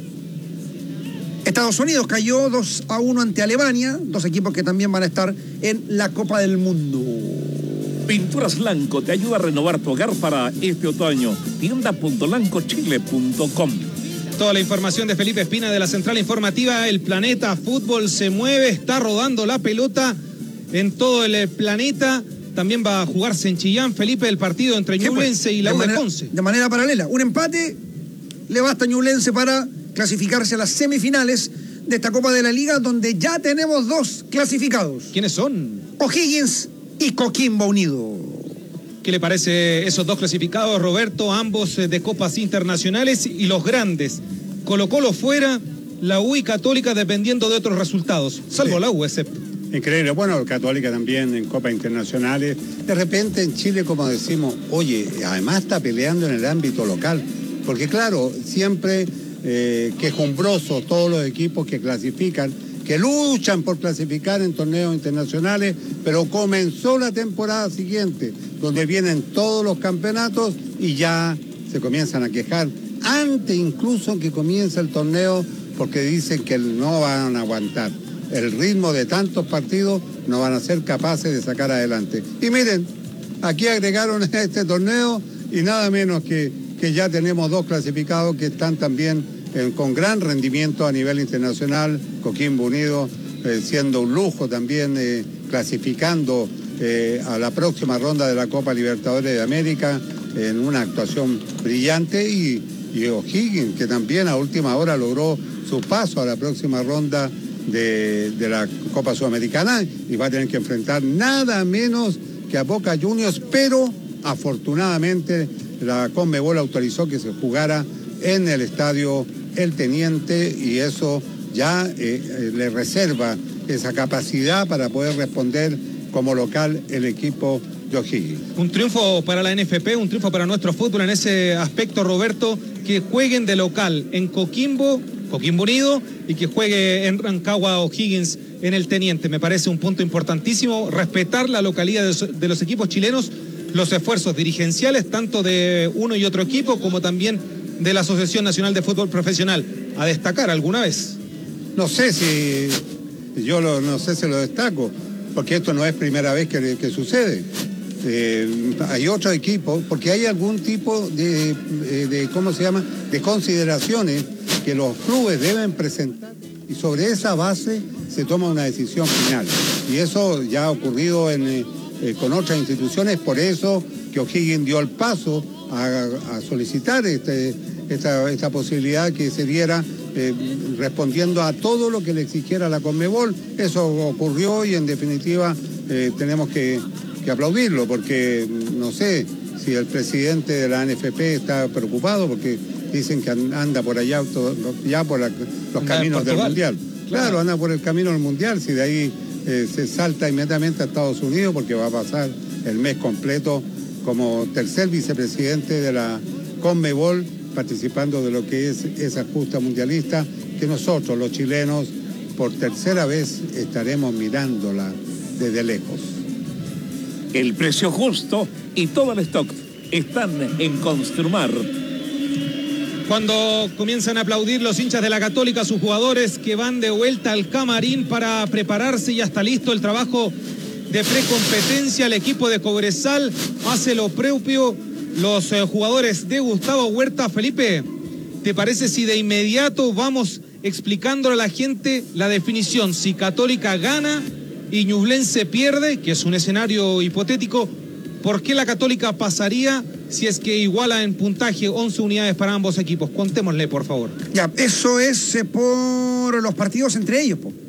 S: Estados Unidos cayó dos a uno ante Alemania, dos equipos que también van a estar en la Copa del Mundo.
C: Pinturas Lanco te ayuda a renovar tu hogar para este otoño. tienda punto lanco chile punto com.
X: Toda la información de Felipe Espina de la central informativa. El planeta fútbol se mueve, está rodando la pelota en todo el planeta. También va a jugarse en Chillán, Felipe, el partido entre Ñublense y la U de Conce.
S: De manera paralela, un empate le basta a Ñublense para clasificarse a las semifinales de esta Copa de la Liga, donde ya tenemos dos clasificados.
X: ¿Quiénes son?
S: O'Higgins y Coquimbo Unido.
X: ¿Qué le parece esos dos clasificados, Roberto? Ambos de copas internacionales y los grandes. Colo-Colo fuera, la U y Católica dependiendo de otros resultados, salvo sí. la U, excepto.
D: Increíble. Bueno, Católica también en copas internacionales. De repente en Chile, como decimos, oye, además está peleando en el ámbito local. Porque claro, siempre eh, quejumbrosos todos los equipos que clasifican, que luchan por clasificar en torneos internacionales, pero comenzó la temporada siguiente, donde vienen todos los campeonatos y ya se comienzan a quejar, antes incluso que comience el torneo, porque dicen que no van a aguantar. El ritmo de tantos partidos no van a ser capaces de sacar adelante. Y miren, aquí agregaron este torneo y nada menos que, que ya tenemos dos clasificados que están también eh, con gran rendimiento a nivel internacional. Coquimbo Unido eh, siendo un lujo también, eh, clasificando eh, a la próxima ronda de la Copa Libertadores de América en una actuación brillante, y, y O'Higgins, que también a última hora logró su paso a la próxima ronda de, de la Copa Sudamericana y va a tener que enfrentar nada menos que a Boca Juniors, pero afortunadamente la Conmebol autorizó que se jugara en el estadio El Teniente, y eso ya eh, eh, le reserva esa capacidad para poder responder como local el equipo de O'Higgins.
X: Un triunfo para la N F P, un triunfo para nuestro fútbol en ese aspecto, Roberto, que jueguen de local en Coquimbo, Coquimbo Unido, y que juegue en Rancagua O'Higgins en el Teniente. Me parece un punto importantísimo, respetar la localidad de, de los equipos chilenos, los esfuerzos dirigenciales, tanto de uno y otro equipo, como también de la Asociación Nacional de Fútbol Profesional. A destacar alguna vez.
D: No sé si, yo lo, no sé si lo destaco, porque esto no es primera vez que, que sucede. Eh, hay otros equipos, porque hay algún tipo de, de, de, ¿cómo se llama?, de consideraciones que los clubes deben presentar, y sobre esa base se toma una decisión final. Y eso ya ha ocurrido en, eh, con otras instituciones, por eso que O'Higgins dio el paso a, a solicitar este, esta, esta posibilidad que se diera, eh, respondiendo a todo lo que le exigiera la Conmebol. Eso ocurrió y en definitiva eh, tenemos que, que aplaudirlo, porque no sé si el presidente de la N F P está preocupado porque dicen que anda por allá, todo, ya por la, los caminos del Mundial. Claro. claro, anda por el camino del Mundial, si de ahí eh, se salta inmediatamente a Estados Unidos, porque va a pasar el mes completo como tercer vicepresidente de la Conmebol, participando de lo que es esa justa mundialista, que nosotros, los chilenos, por tercera vez estaremos mirándola desde lejos.
C: El precio justo y todo el stock están en Construmar.
X: Cuando comienzan a aplaudir los hinchas de la Católica a sus jugadores que van de vuelta al camarín para prepararse, ya está listo el trabajo de precompetencia. El equipo de Cobresal hace lo propio. Los eh, jugadores de Gustavo Huerta. Felipe, ¿te parece si de inmediato vamos explicándole a la gente la definición? Si Católica gana y Ñublense pierde, que es un escenario hipotético, ¿por qué la Católica pasaría si es que iguala en puntaje once unidades para ambos equipos? Contémosle, por favor.
S: Ya, eso es eh, por los partidos entre ellos, po.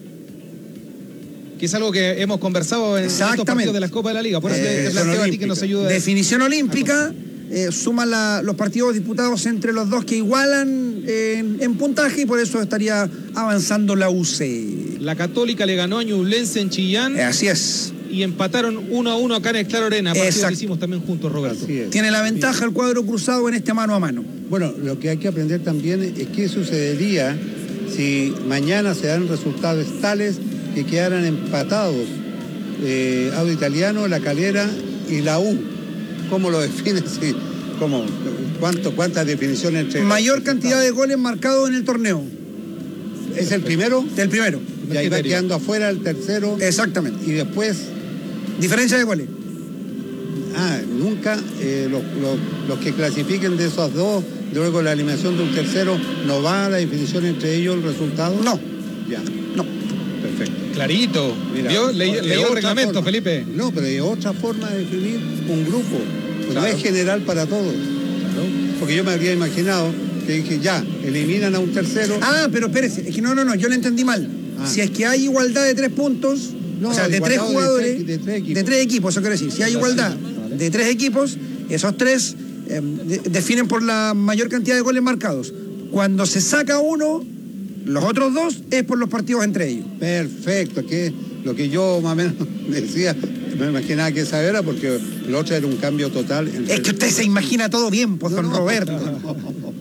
X: Que es algo que hemos conversado en estos partidos de la Copa de la Liga. Por eso eh, te planteo a ti que nos ayude.
S: Definición olímpica, eh, suman la, los partidos disputados entre los dos que igualan en, en puntaje, y por eso estaría avanzando la U C.
X: La Católica le ganó a Ñublense en Chillán.
S: Eh, así es.
X: Y empataron uno a uno acá en el Claro Arena, partido que hicimos también juntos, Roberto.
S: Tiene la ventaja el cuadro cruzado en este mano a mano.
D: Bueno, lo que hay que aprender también es qué sucedería si mañana se dan resultados tales que quedaran empatados eh, Audo Italiano, La Calera y la U. ¿Cómo lo defines? Sí, ¿cómo? ¿Cuánto, ¿Cuántas definiciones entre...?
S: Mayor cantidad de goles marcados en el torneo.
D: ¿Es el primero?
S: El primero.
D: Y ahí va quedando afuera el tercero.
S: Exactamente.
D: Y después...
S: Diferencia de goles.
D: Ah, nunca eh, los, los, los que clasifiquen de esos dos, luego la eliminación de un tercero, ¿no va a la definición entre ellos el resultado?
S: No.
D: Ya.
S: No.
D: Perfecto.
X: Clarito. Mira, ¿Vio? Le, leyó el reglamento,
D: forma.
X: Felipe.
D: No, pero hay otra forma de definir un grupo. Claro. No es general para todos. Claro. Porque yo me habría imaginado que dije, ya, eliminan a un tercero.
S: Ah, pero espérese, es que no, no, no, yo lo entendí mal. Ah. Si es que hay igualdad de tres puntos, no, o sea, de tres jugadores, de tres, de, tres equipos. de tres equipos, eso quiere decir, si hay igualdad de tres equipos, esos tres eh, de, definen por la mayor cantidad de goles marcados. Cuando se saca uno, los otros dos es por los partidos entre ellos.
D: Perfecto, que lo que yo más o menos decía, no me imaginaba que esa era porque el otro era un cambio total.
S: Es que usted se imagina todo bien, pues, don no, Roberto.
D: No,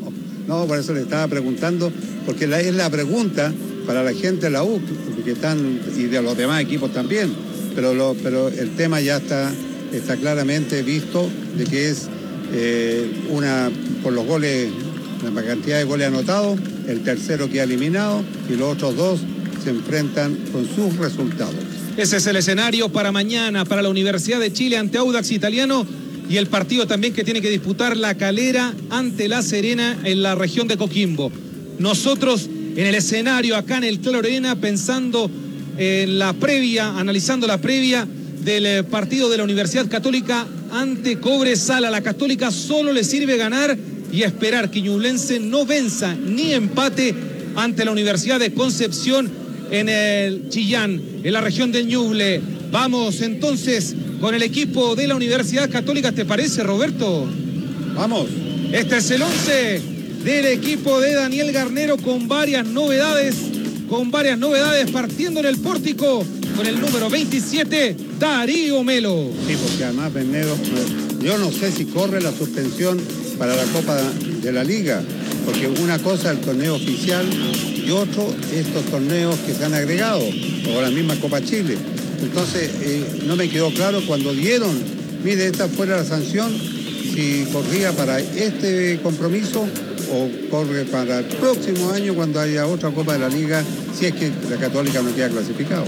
D: no, por eso le estaba preguntando, porque la, es la pregunta para la gente de la U, que están, y de los demás equipos también, pero, lo, pero el tema ya está, está claramente visto de que es eh, una, por los goles, la cantidad de goles anotados, el tercero que ha eliminado y los otros dos se enfrentan con sus resultados.
X: Ese es el escenario para mañana, para la Universidad de Chile ante Audax Italiano y el partido también que tiene que disputar La Calera ante La Serena en la región de Coquimbo. Nosotros en el escenario, acá en el Claro Arena, pensando en la previa, analizando la previa del partido de la Universidad Católica ante Cobresal. A la Católica solo le sirve ganar y esperar que Ñublense no venza ni empate ante la Universidad de Concepción en el Chillán, en la región de Ñuble. Vamos entonces con el equipo de la Universidad Católica, ¿te parece, Roberto?
D: Vamos.
X: Este es el once del equipo de Daniel Garnero con varias novedades, con varias novedades partiendo en el pórtico con el número veintisiete, Darío Melo.
D: Sí, porque además Bernedo, yo no sé si corre la suspensión para la Copa de la Liga, porque una cosa es el torneo oficial y otro estos torneos que se han agregado, o la misma Copa Chile. Entonces, eh, no me quedó claro cuando dieron, mire, esta fuera la sanción, si corría para este compromiso o corre para el próximo año cuando haya otra Copa de la Liga, si es que la Católica no queda clasificado.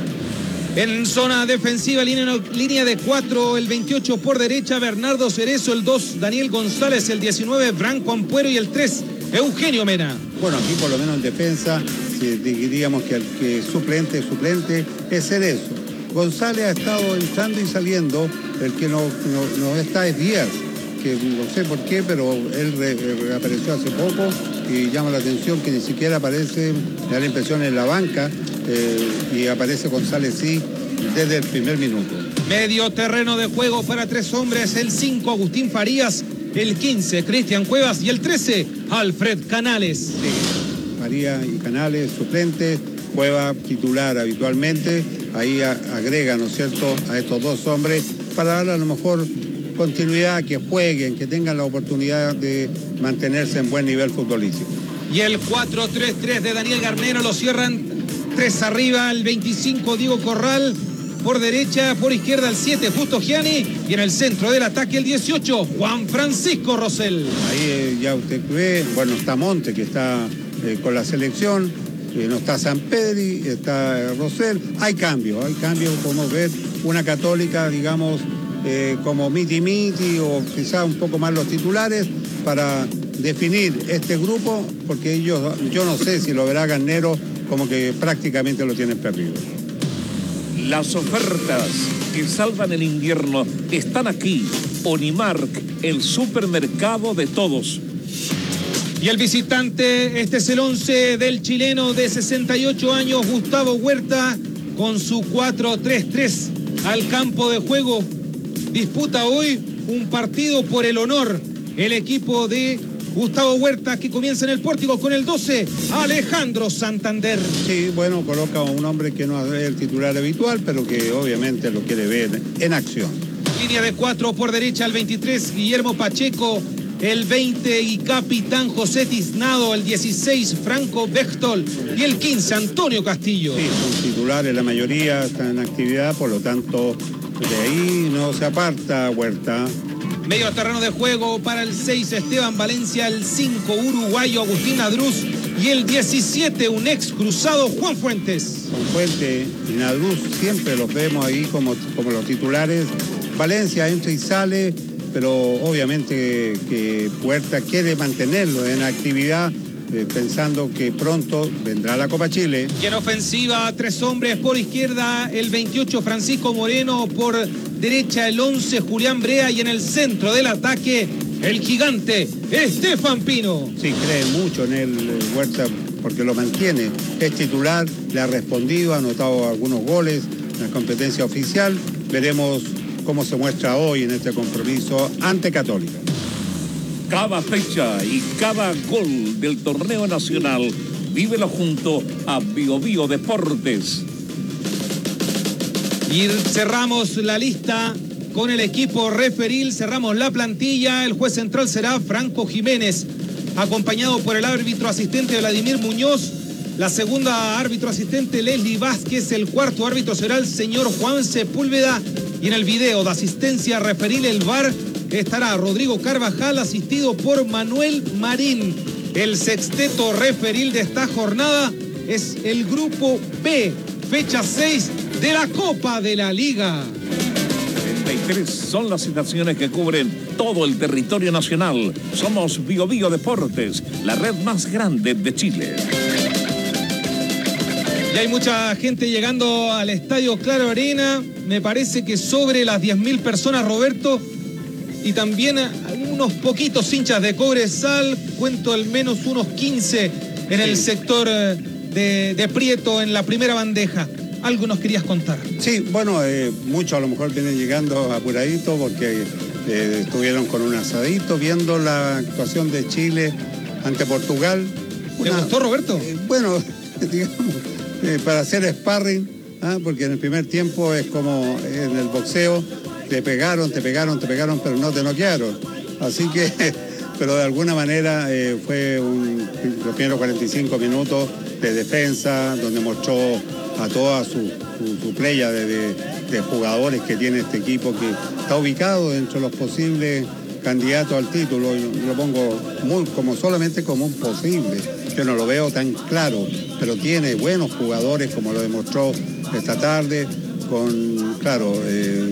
X: En zona defensiva, línea, línea de cuatro, el veintiocho por derecha, Bernardo Cerezo, el dos, Daniel González, el diecinueve, Branco Ampuero y el tres, Eugenio Mena.
D: Bueno, aquí por lo menos en defensa, si diríamos que el que suplente, suplente es Cerezo. González ha estado entrando y saliendo, el que no, no, no está es Díaz, que no sé por qué, pero él re, reapareció hace poco y llama la atención que ni siquiera aparece, me da la impresión, en la banca, eh, y aparece González sí desde el primer minuto.
X: Medio terreno de juego para tres hombres, el cinco, Agustín Farías, el quince, Cristian Cuevas y el trece, Alfred Canales.
D: Sí, Farías y Canales, suplentes, Cueva titular habitualmente, ahí a, agrega, ¿no es cierto?, a estos dos hombres para darle a lo mejor continuidad, que jueguen, que tengan la oportunidad de mantenerse en buen nivel futbolístico.
X: Y el cuatro tres tres de Daniel Garnero lo cierran tres arriba, el veinticinco, Diego Corral, por derecha, por izquierda el siete, Justo Gianni, y en el centro del ataque el dieciocho, Juan Francisco Rosell.
D: Ahí eh, ya usted ve, bueno, está Monte, que está eh, con la selección, eh, no está Sampedri, está eh, Rosell, hay cambios, hay cambios, podemos ver una Católica, digamos, Eh, como miti miti o quizá un poco más los titulares para definir este grupo, porque ellos, yo no sé si lo verá Garnero como que prácticamente lo tienen perdido.
C: Las ofertas que salvan el invierno están aquí. Unimark, el supermercado de todos.
X: Y el visitante, este es el once del chileno de sesenta y ocho años, Gustavo Huerta, con su cuatro tres tres al campo de juego. Disputa hoy un partido por el honor. El equipo de Gustavo Huerta, que comienza en el pórtico con el doce, Alejandro Santander.
D: Sí, bueno, coloca a un hombre que no es el titular habitual, pero que obviamente lo quiere ver en acción.
X: Línea de cuatro por derecha, el veintitrés, Guillermo Pacheco, el veinte y capitán José Tiznado, el dieciséis, Franco Bechtol y el quince, Antonio Castillo.
D: Sí, son titulares, la mayoría están en actividad, por lo tanto, de ahí no se aparta Huerta.
X: Medio terreno de juego para el seis, Esteban Valencia, el cinco, uruguayo Agustín Nadruz y el diecisiete, un ex cruzado, Juan Fuentes.
D: Juan Fuentes y Nadruz siempre los vemos ahí como, como los titulares. Valencia entra y sale, pero obviamente que Huerta quiere mantenerlo en actividad, eh, pensando que pronto vendrá la Copa Chile.
X: Y en ofensiva, tres hombres por izquierda, el veintiocho, Francisco Moreno, por derecha el once, Julián Brea, y en el centro del ataque el gigante Estefan Pino.
D: Sí, cree mucho en él, Huerta, porque lo mantiene. Es titular, le ha respondido, ha anotado algunos goles en la competencia oficial. Veremos cómo se muestra hoy en este compromiso ante Católica.
C: Cada fecha y cada gol del torneo nacional, vívelo junto a Bio Bio Deportes.
X: Y cerramos la lista con el equipo referil, cerramos la plantilla. El juez central será Franco Jiménez, acompañado por el árbitro asistente Vladimir Muñoz, la segunda árbitro asistente Leslie Vázquez, el cuarto árbitro será el señor Juan Sepúlveda, y en el video de asistencia referil, el V A R, estará Rodrigo Carvajal, asistido por Manuel Marín. El sexteto referil de esta jornada es el grupo B, fecha seis de la Copa de la Liga.
C: treinta y tres son las estaciones que cubren todo el territorio nacional. Somos Bio Bio Deportes, la red más grande de Chile.
X: Y hay mucha gente llegando al Estadio Claro Arena. Me parece que sobre las diez mil personas, Roberto. Y también unos poquitos hinchas de Cobresal. Cuento al menos unos quince en el sector de, de Prieto, en la primera bandeja. Algo nos querías contar.
D: Sí, bueno, eh, muchos a lo mejor vienen llegando apuradito porque eh, estuvieron con un asadito viendo la actuación de Chile ante Portugal.
X: Una, ¿te gustó, Roberto?
D: Eh, bueno, digamos, eh, para hacer sparring, ¿ah? Porque en el primer tiempo es como en el boxeo, te pegaron, te pegaron, te pegaron, pero no te noquearon. Así que, pero de alguna manera eh, fue un, los primeros cuarenta y cinco minutos de defensa, donde mostró a toda su, su, su playa de, de, de jugadores que tiene este equipo, que está ubicado dentro de los posibles candidatos al título. Yo lo pongo muy, como solamente como un posible. Yo no lo veo tan claro, pero tiene buenos jugadores, como lo demostró esta tarde, con, claro, eh,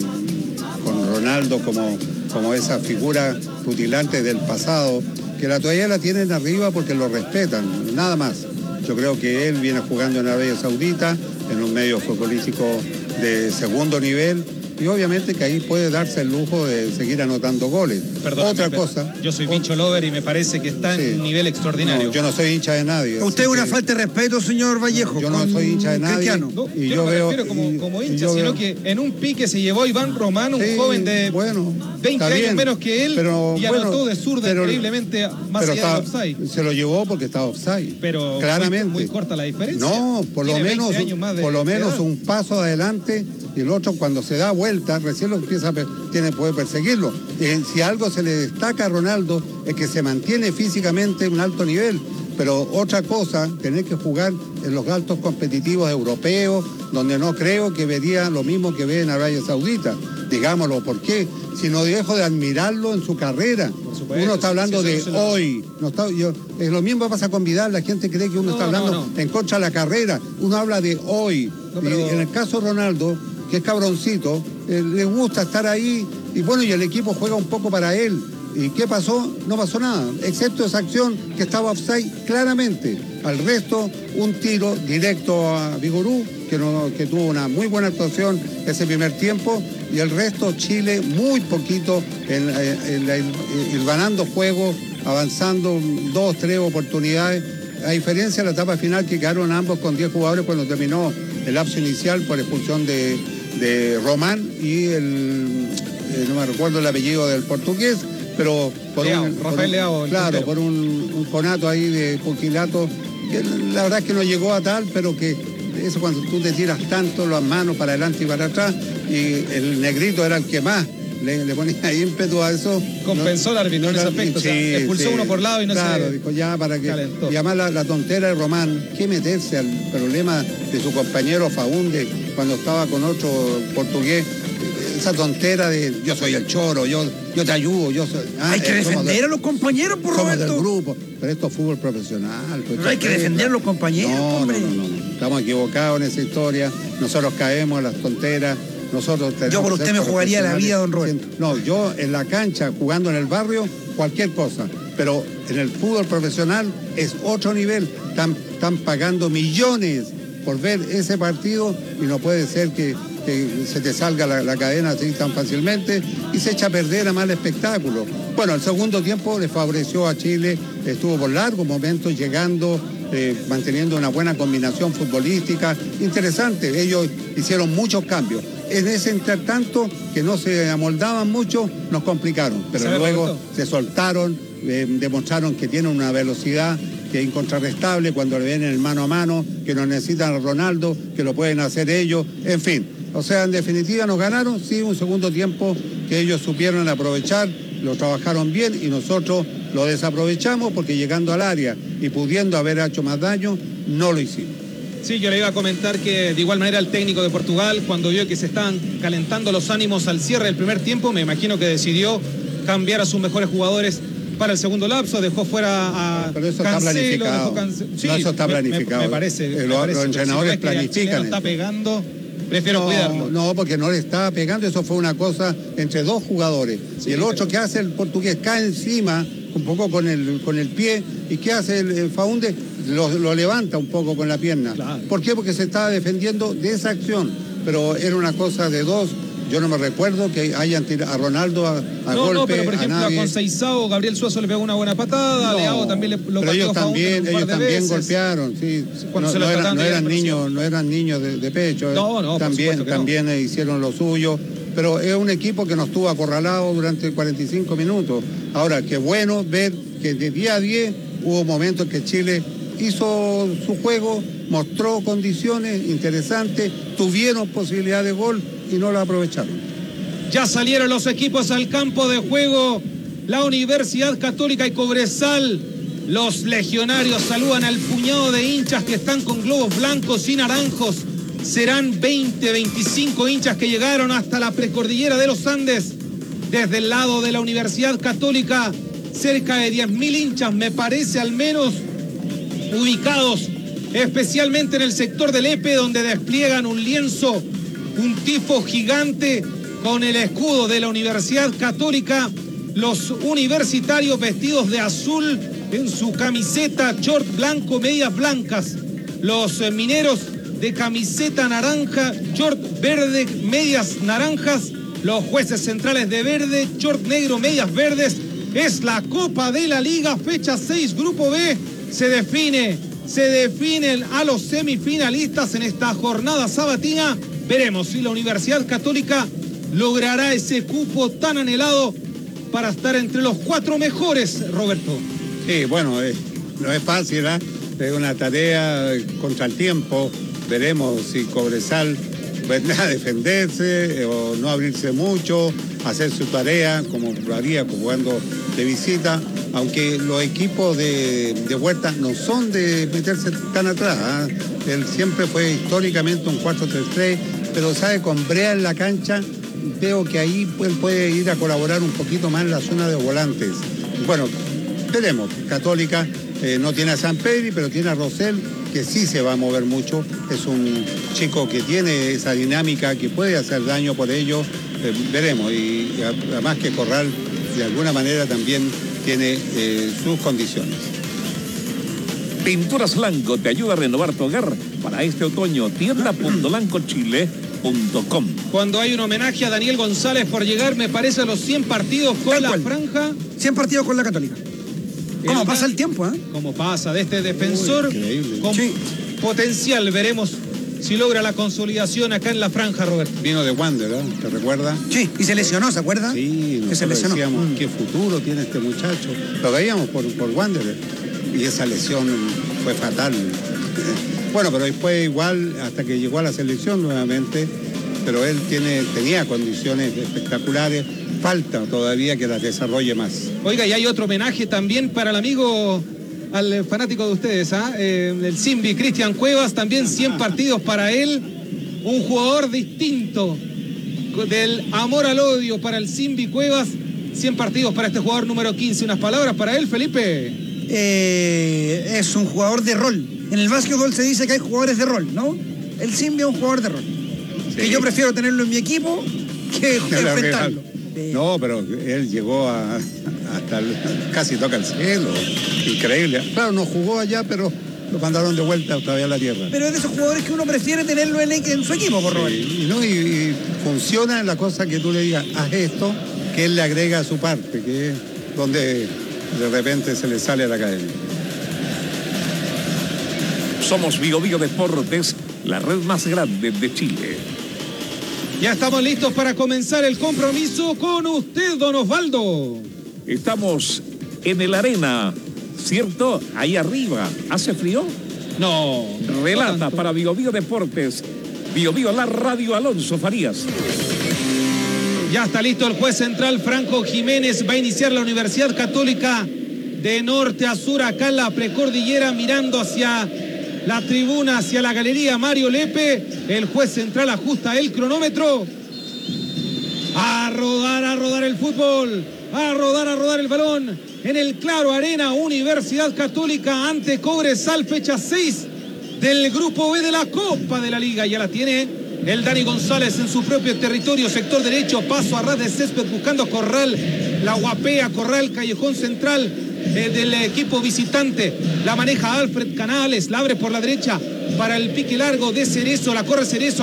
D: con Ronaldo como, como esa figura rutilante del pasado, que la todavía la tienen arriba porque lo respetan, nada más. Yo creo que él viene jugando en Arabia Saudita, en un medio futbolístico de segundo nivel, y obviamente que ahí puede darse el lujo de seguir anotando goles.
X: Perdón,
D: Otra
X: pero
D: cosa.
X: Yo soy Pincho Lover y me parece que está sí. en un nivel extraordinario.
D: No, yo no soy hincha de nadie.
S: Usted es una que... falta de respeto, señor Vallejo.
D: Yo no soy hincha de nadie.
X: No,
D: y
X: yo
D: yo
X: no me
D: veo,
X: refiero como,
D: y,
X: como hincha,
D: sino
X: veo... que en un pique se llevó Iván Román, un sí, joven de
D: bueno,
X: veinte años
D: bien,
X: menos que él,
D: pero,
X: y
D: bueno,
X: anotó de zurda
D: pero,
X: increíblemente más
D: pero
X: allá
D: está,
X: del offside.
D: Se lo llevó porque estaba offside.
X: Pero
D: claramente.
X: Muy, muy corta la diferencia.
D: No, por lo menos, por lo menos un paso adelante, y el otro cuando se da vuelta, recién lo empieza a, tiene, puede perseguirlo. Eh, si algo se le destaca a Ronaldo es que se mantiene físicamente en un alto nivel, pero otra cosa, tener que jugar en los altos competitivos europeos, donde no creo que vería lo mismo que ve en Arabia Saudita. Digámoslo, ¿por qué? Si no dejo de admirarlo en su carrera. Supuesto, uno está hablando sí, de hoy. No está, yo, es lo mismo pasa con Vidal, la gente cree que uno no, está hablando no, no. en contra de la carrera. Uno habla de hoy. No, pero... y en el caso de Ronaldo, que es cabroncito, eh, le gusta estar ahí, y bueno, y el equipo juega un poco para él. ¿Y qué pasó? No pasó nada, excepto esa acción que estaba offside claramente. Al resto, un tiro directo a Vigorú, que, no, que tuvo una muy buena actuación ese primer tiempo, y el resto, Chile, muy poquito, en, en, en, hilvanando juegos, avanzando dos, tres oportunidades, a diferencia de la etapa final, que quedaron ambos con diez jugadores cuando terminó el lapso inicial por expulsión de, de Román y el, eh, no me recuerdo el apellido del portugués, pero por
X: Leao,
D: un,
X: Rafael
D: por un,
X: Leao,
D: claro,
X: puntero.
D: por un, un conato ahí de pugilato, que la verdad es que no llegó a tal, pero que eso cuando tú te tiras tanto las manos para adelante y para atrás, y el negrito era el que más le, le ponía ímpetu a eso.
X: Compensó no, el árbitro en ese aspecto, sí, o sea, expulsó sí, uno por lado y no
D: claro,
X: se
D: dijo ya para que
X: calentó.
D: Y además la, la tontera de Román, que meterse al problema de su compañero Faunde cuando estaba con otro portugués, esa tontera de yo soy el choro, yo, yo te ayudo, yo soy...
S: Ah, hay que eh, defender de, a los compañeros, por
D: somos
S: Roberto.
D: del grupo, pero esto es fútbol profesional.
S: Pero hay que defender a los compañeros,
D: no,
S: hombre.
D: No, no, no, estamos equivocados en esa historia, nosotros caemos en las tonteras, nosotros...
S: Yo por usted me jugaría la vida, don Roberto.
D: No, yo en la cancha, jugando en el barrio, cualquier cosa, pero en el fútbol profesional es otro nivel, están, están pagando millones por ver ese partido y no puede ser que que se te salga la, la cadena así tan fácilmente y se echa a perder a mal espectáculo. Bueno, el segundo tiempo le favoreció a Chile, estuvo por largos momentos llegando, eh, manteniendo una buena combinación futbolística, interesante, ellos hicieron muchos cambios. En ese entretanto, que no se amoldaban mucho, nos complicaron, pero luego se soltaron, eh, demostraron que tienen una velocidad que es incontrarrestable cuando le ven el mano a mano, que no necesitan a Ronaldo, que lo pueden hacer ellos, en fin. O sea, en definitiva nos ganaron, sí, un segundo tiempo que ellos supieron aprovechar, lo trabajaron bien y nosotros lo desaprovechamos porque llegando al área y pudiendo haber hecho más daño, no lo hicimos.
X: Sí, yo le iba a comentar que de igual manera el técnico de Portugal, cuando vio que se estaban calentando los ánimos al cierre del primer tiempo, me imagino que decidió cambiar a sus mejores jugadores para el segundo lapso, dejó fuera a
D: Pero eso
X: Cancelo,
D: está planificado.
X: dejó Cance... sí,
D: no, eso está planificado.
X: Me, me parece.
D: Eh,
X: me
D: los,
X: parece.
D: los entrenadores
X: si no
D: planifican.
X: El está pegando, prefiero
D: no,
X: cuidarlo.
D: No, porque no le estaba pegando, eso fue una cosa entre dos jugadores. Sí, y el otro pero... que hace el portugués cae encima, un poco con el, con el pie, y ¿qué hace el, el Faúnde? Lo, lo levanta un poco con la pierna. Claro. ¿Por qué? Porque se estaba defendiendo de esa acción, pero era una cosa de dos. Yo no me recuerdo que hayan tirado a Ronaldo a, a
X: no,
D: golpe.
X: No, pero por ejemplo
D: a,
X: a Conceizao, Gabriel Suazo le pegó una buena patada, no, Leao también le lo
D: pero ellos también, ellos también golpearon, sí.
X: Cuando
D: no,
X: se lo
D: no, eran, no eran
X: pareció.
D: niños, no eran niños de, de pecho.
X: No, no,
D: también,
X: por
D: también
X: no.
D: hicieron lo suyo. Pero es un equipo que nos tuvo acorralado durante cuarenta y cinco minutos. Ahora, qué bueno ver que de día a día hubo momentos que Chile hizo su juego, mostró condiciones interesantes, tuvieron posibilidad de gol y no lo aprovecharon.
X: Ya salieron los equipos al campo de juego. La Universidad Católica y Cobresal. Los legionarios saludan al puñado de hinchas que están con globos blancos y naranjos. Serán veinte, veinticinco hinchas que llegaron hasta la precordillera de los Andes. Desde el lado de la Universidad Católica, cerca de diez mil hinchas, me parece al menos, ubicados especialmente en el sector del Epe, donde despliegan un lienzo, un tifo gigante con el escudo de la Universidad Católica, los universitarios vestidos de azul en su camiseta, short blanco, medias blancas, los eh, mineros de camiseta naranja, short verde, medias naranjas, los jueces centrales de verde, short negro, medias verdes. Es la Copa de la Liga, fecha seis, Grupo B, se define, se definen a los semifinalistas en esta jornada sabatina. Veremos si la Universidad Católica logrará ese cupo tan anhelado para estar entre los cuatro mejores, Roberto.
D: Sí, bueno, eh, no es fácil, ¿eh? Es una tarea contra el tiempo. Veremos si Cobresal vendrá a defenderse eh, o no abrirse mucho, hacer su tarea como lo haría jugando de visita, aunque los equipos de, de Huerta no son de meterse tan atrás, ¿eh? Él siempre fue históricamente un cuatro tres tres, pero sabe, con Brea en la cancha, veo que ahí él puede ir a colaborar un poquito más en la zona de volantes. Bueno, veremos. Católica eh, no tiene a San Pedri, pero tiene a Rosell, que sí se va a mover mucho. Es un chico que tiene esa dinámica, que puede hacer daño por ello. Eh, veremos. Y además que Corral, de alguna manera, también tiene eh, sus condiciones.
C: Pinturas Lanco te ayuda a renovar tu hogar para este otoño. tienda punto lanco chile punto com.
X: Cuando hay un homenaje a Daniel González por llegar, me parece, a los cien partidos con
S: Tal
X: la
S: cual.
X: franja.
S: cien partidos con la Católica. ¿Cómo
X: El
S: pasa
X: gran-
S: el tiempo, eh?
X: Como pasa de este defensor
D: Uy,
X: con
S: Sí.
X: potencial. Veremos si logra la consolidación acá en la franja, Roberto.
D: Vino de Wander, ¿eh? ¿Te recuerdas?
S: Sí, y se lesionó, ¿se acuerda?
D: Sí,
S: que se
D: nosotros
S: lesionó.
D: decíamos,
S: Mm.
D: qué futuro tiene este muchacho. Lo veíamos por, por Wanderer y esa lesión fue fatal. Bueno, pero después igual, hasta que llegó a la selección nuevamente, pero él tiene, tenía condiciones espectaculares, falta todavía que las desarrolle más.
X: Oiga, y hay otro homenaje también para el amigo, al fanático de ustedes, ¿ah? Eh, el Simbi, Cristian Cuevas, también cien partidos para él, un jugador distinto, del amor al odio para el Simbi Cuevas, cien partidos para este jugador número quince. Unas palabras para él, Felipe.
S: Eh, es un jugador de rol. En el básquetbol se dice que hay jugadores de rol, ¿no? El Simbi es un jugador de rol.
D: Sí.
S: Que yo prefiero tenerlo en mi equipo que enfrentarlo.
D: No, pero él llegó a, hasta el- casi toca el cielo. Increíble. Claro, no jugó allá, pero lo mandaron de vuelta otra vez a la tierra.
S: Pero es de esos jugadores que uno prefiere tenerlo en, en su equipo, por Roberto.
D: Sí, y, no, y, y funciona en la cosa que tú le digas, haz esto, que él le agrega a su parte, que es donde de repente se le sale a la academia.
C: Somos Bio Bio Deportes, la red más grande de Chile.
X: Ya estamos listos para comenzar el compromiso con usted, don Osvaldo.
C: Estamos en el Arena, ¿cierto? Ahí arriba. ¿Hace frío?
X: No.
C: Relata no para Bio Bio Deportes, Bio Bio la radio, Alonso Farías.
X: Ya está listo el juez central Franco Jiménez. Va a iniciar la Universidad Católica de norte a sur, acá en la precordillera, mirando hacia la tribuna, hacia la galería. Mario Lepe, el juez central, ajusta el cronómetro. A rodar, a rodar el fútbol, a rodar, a rodar el balón en el Claro Arena. Universidad Católica ante Cobresal, fecha seis del grupo B de la Copa de la Liga. Ya la tiene el Dani González en su propio territorio, sector derecho, paso a ras de césped buscando Corral, la guapea Corral, callejón central eh, del equipo visitante. La maneja Alfred Canales, la abre por la derecha para el pique largo de Cerezo, la corre Cerezo.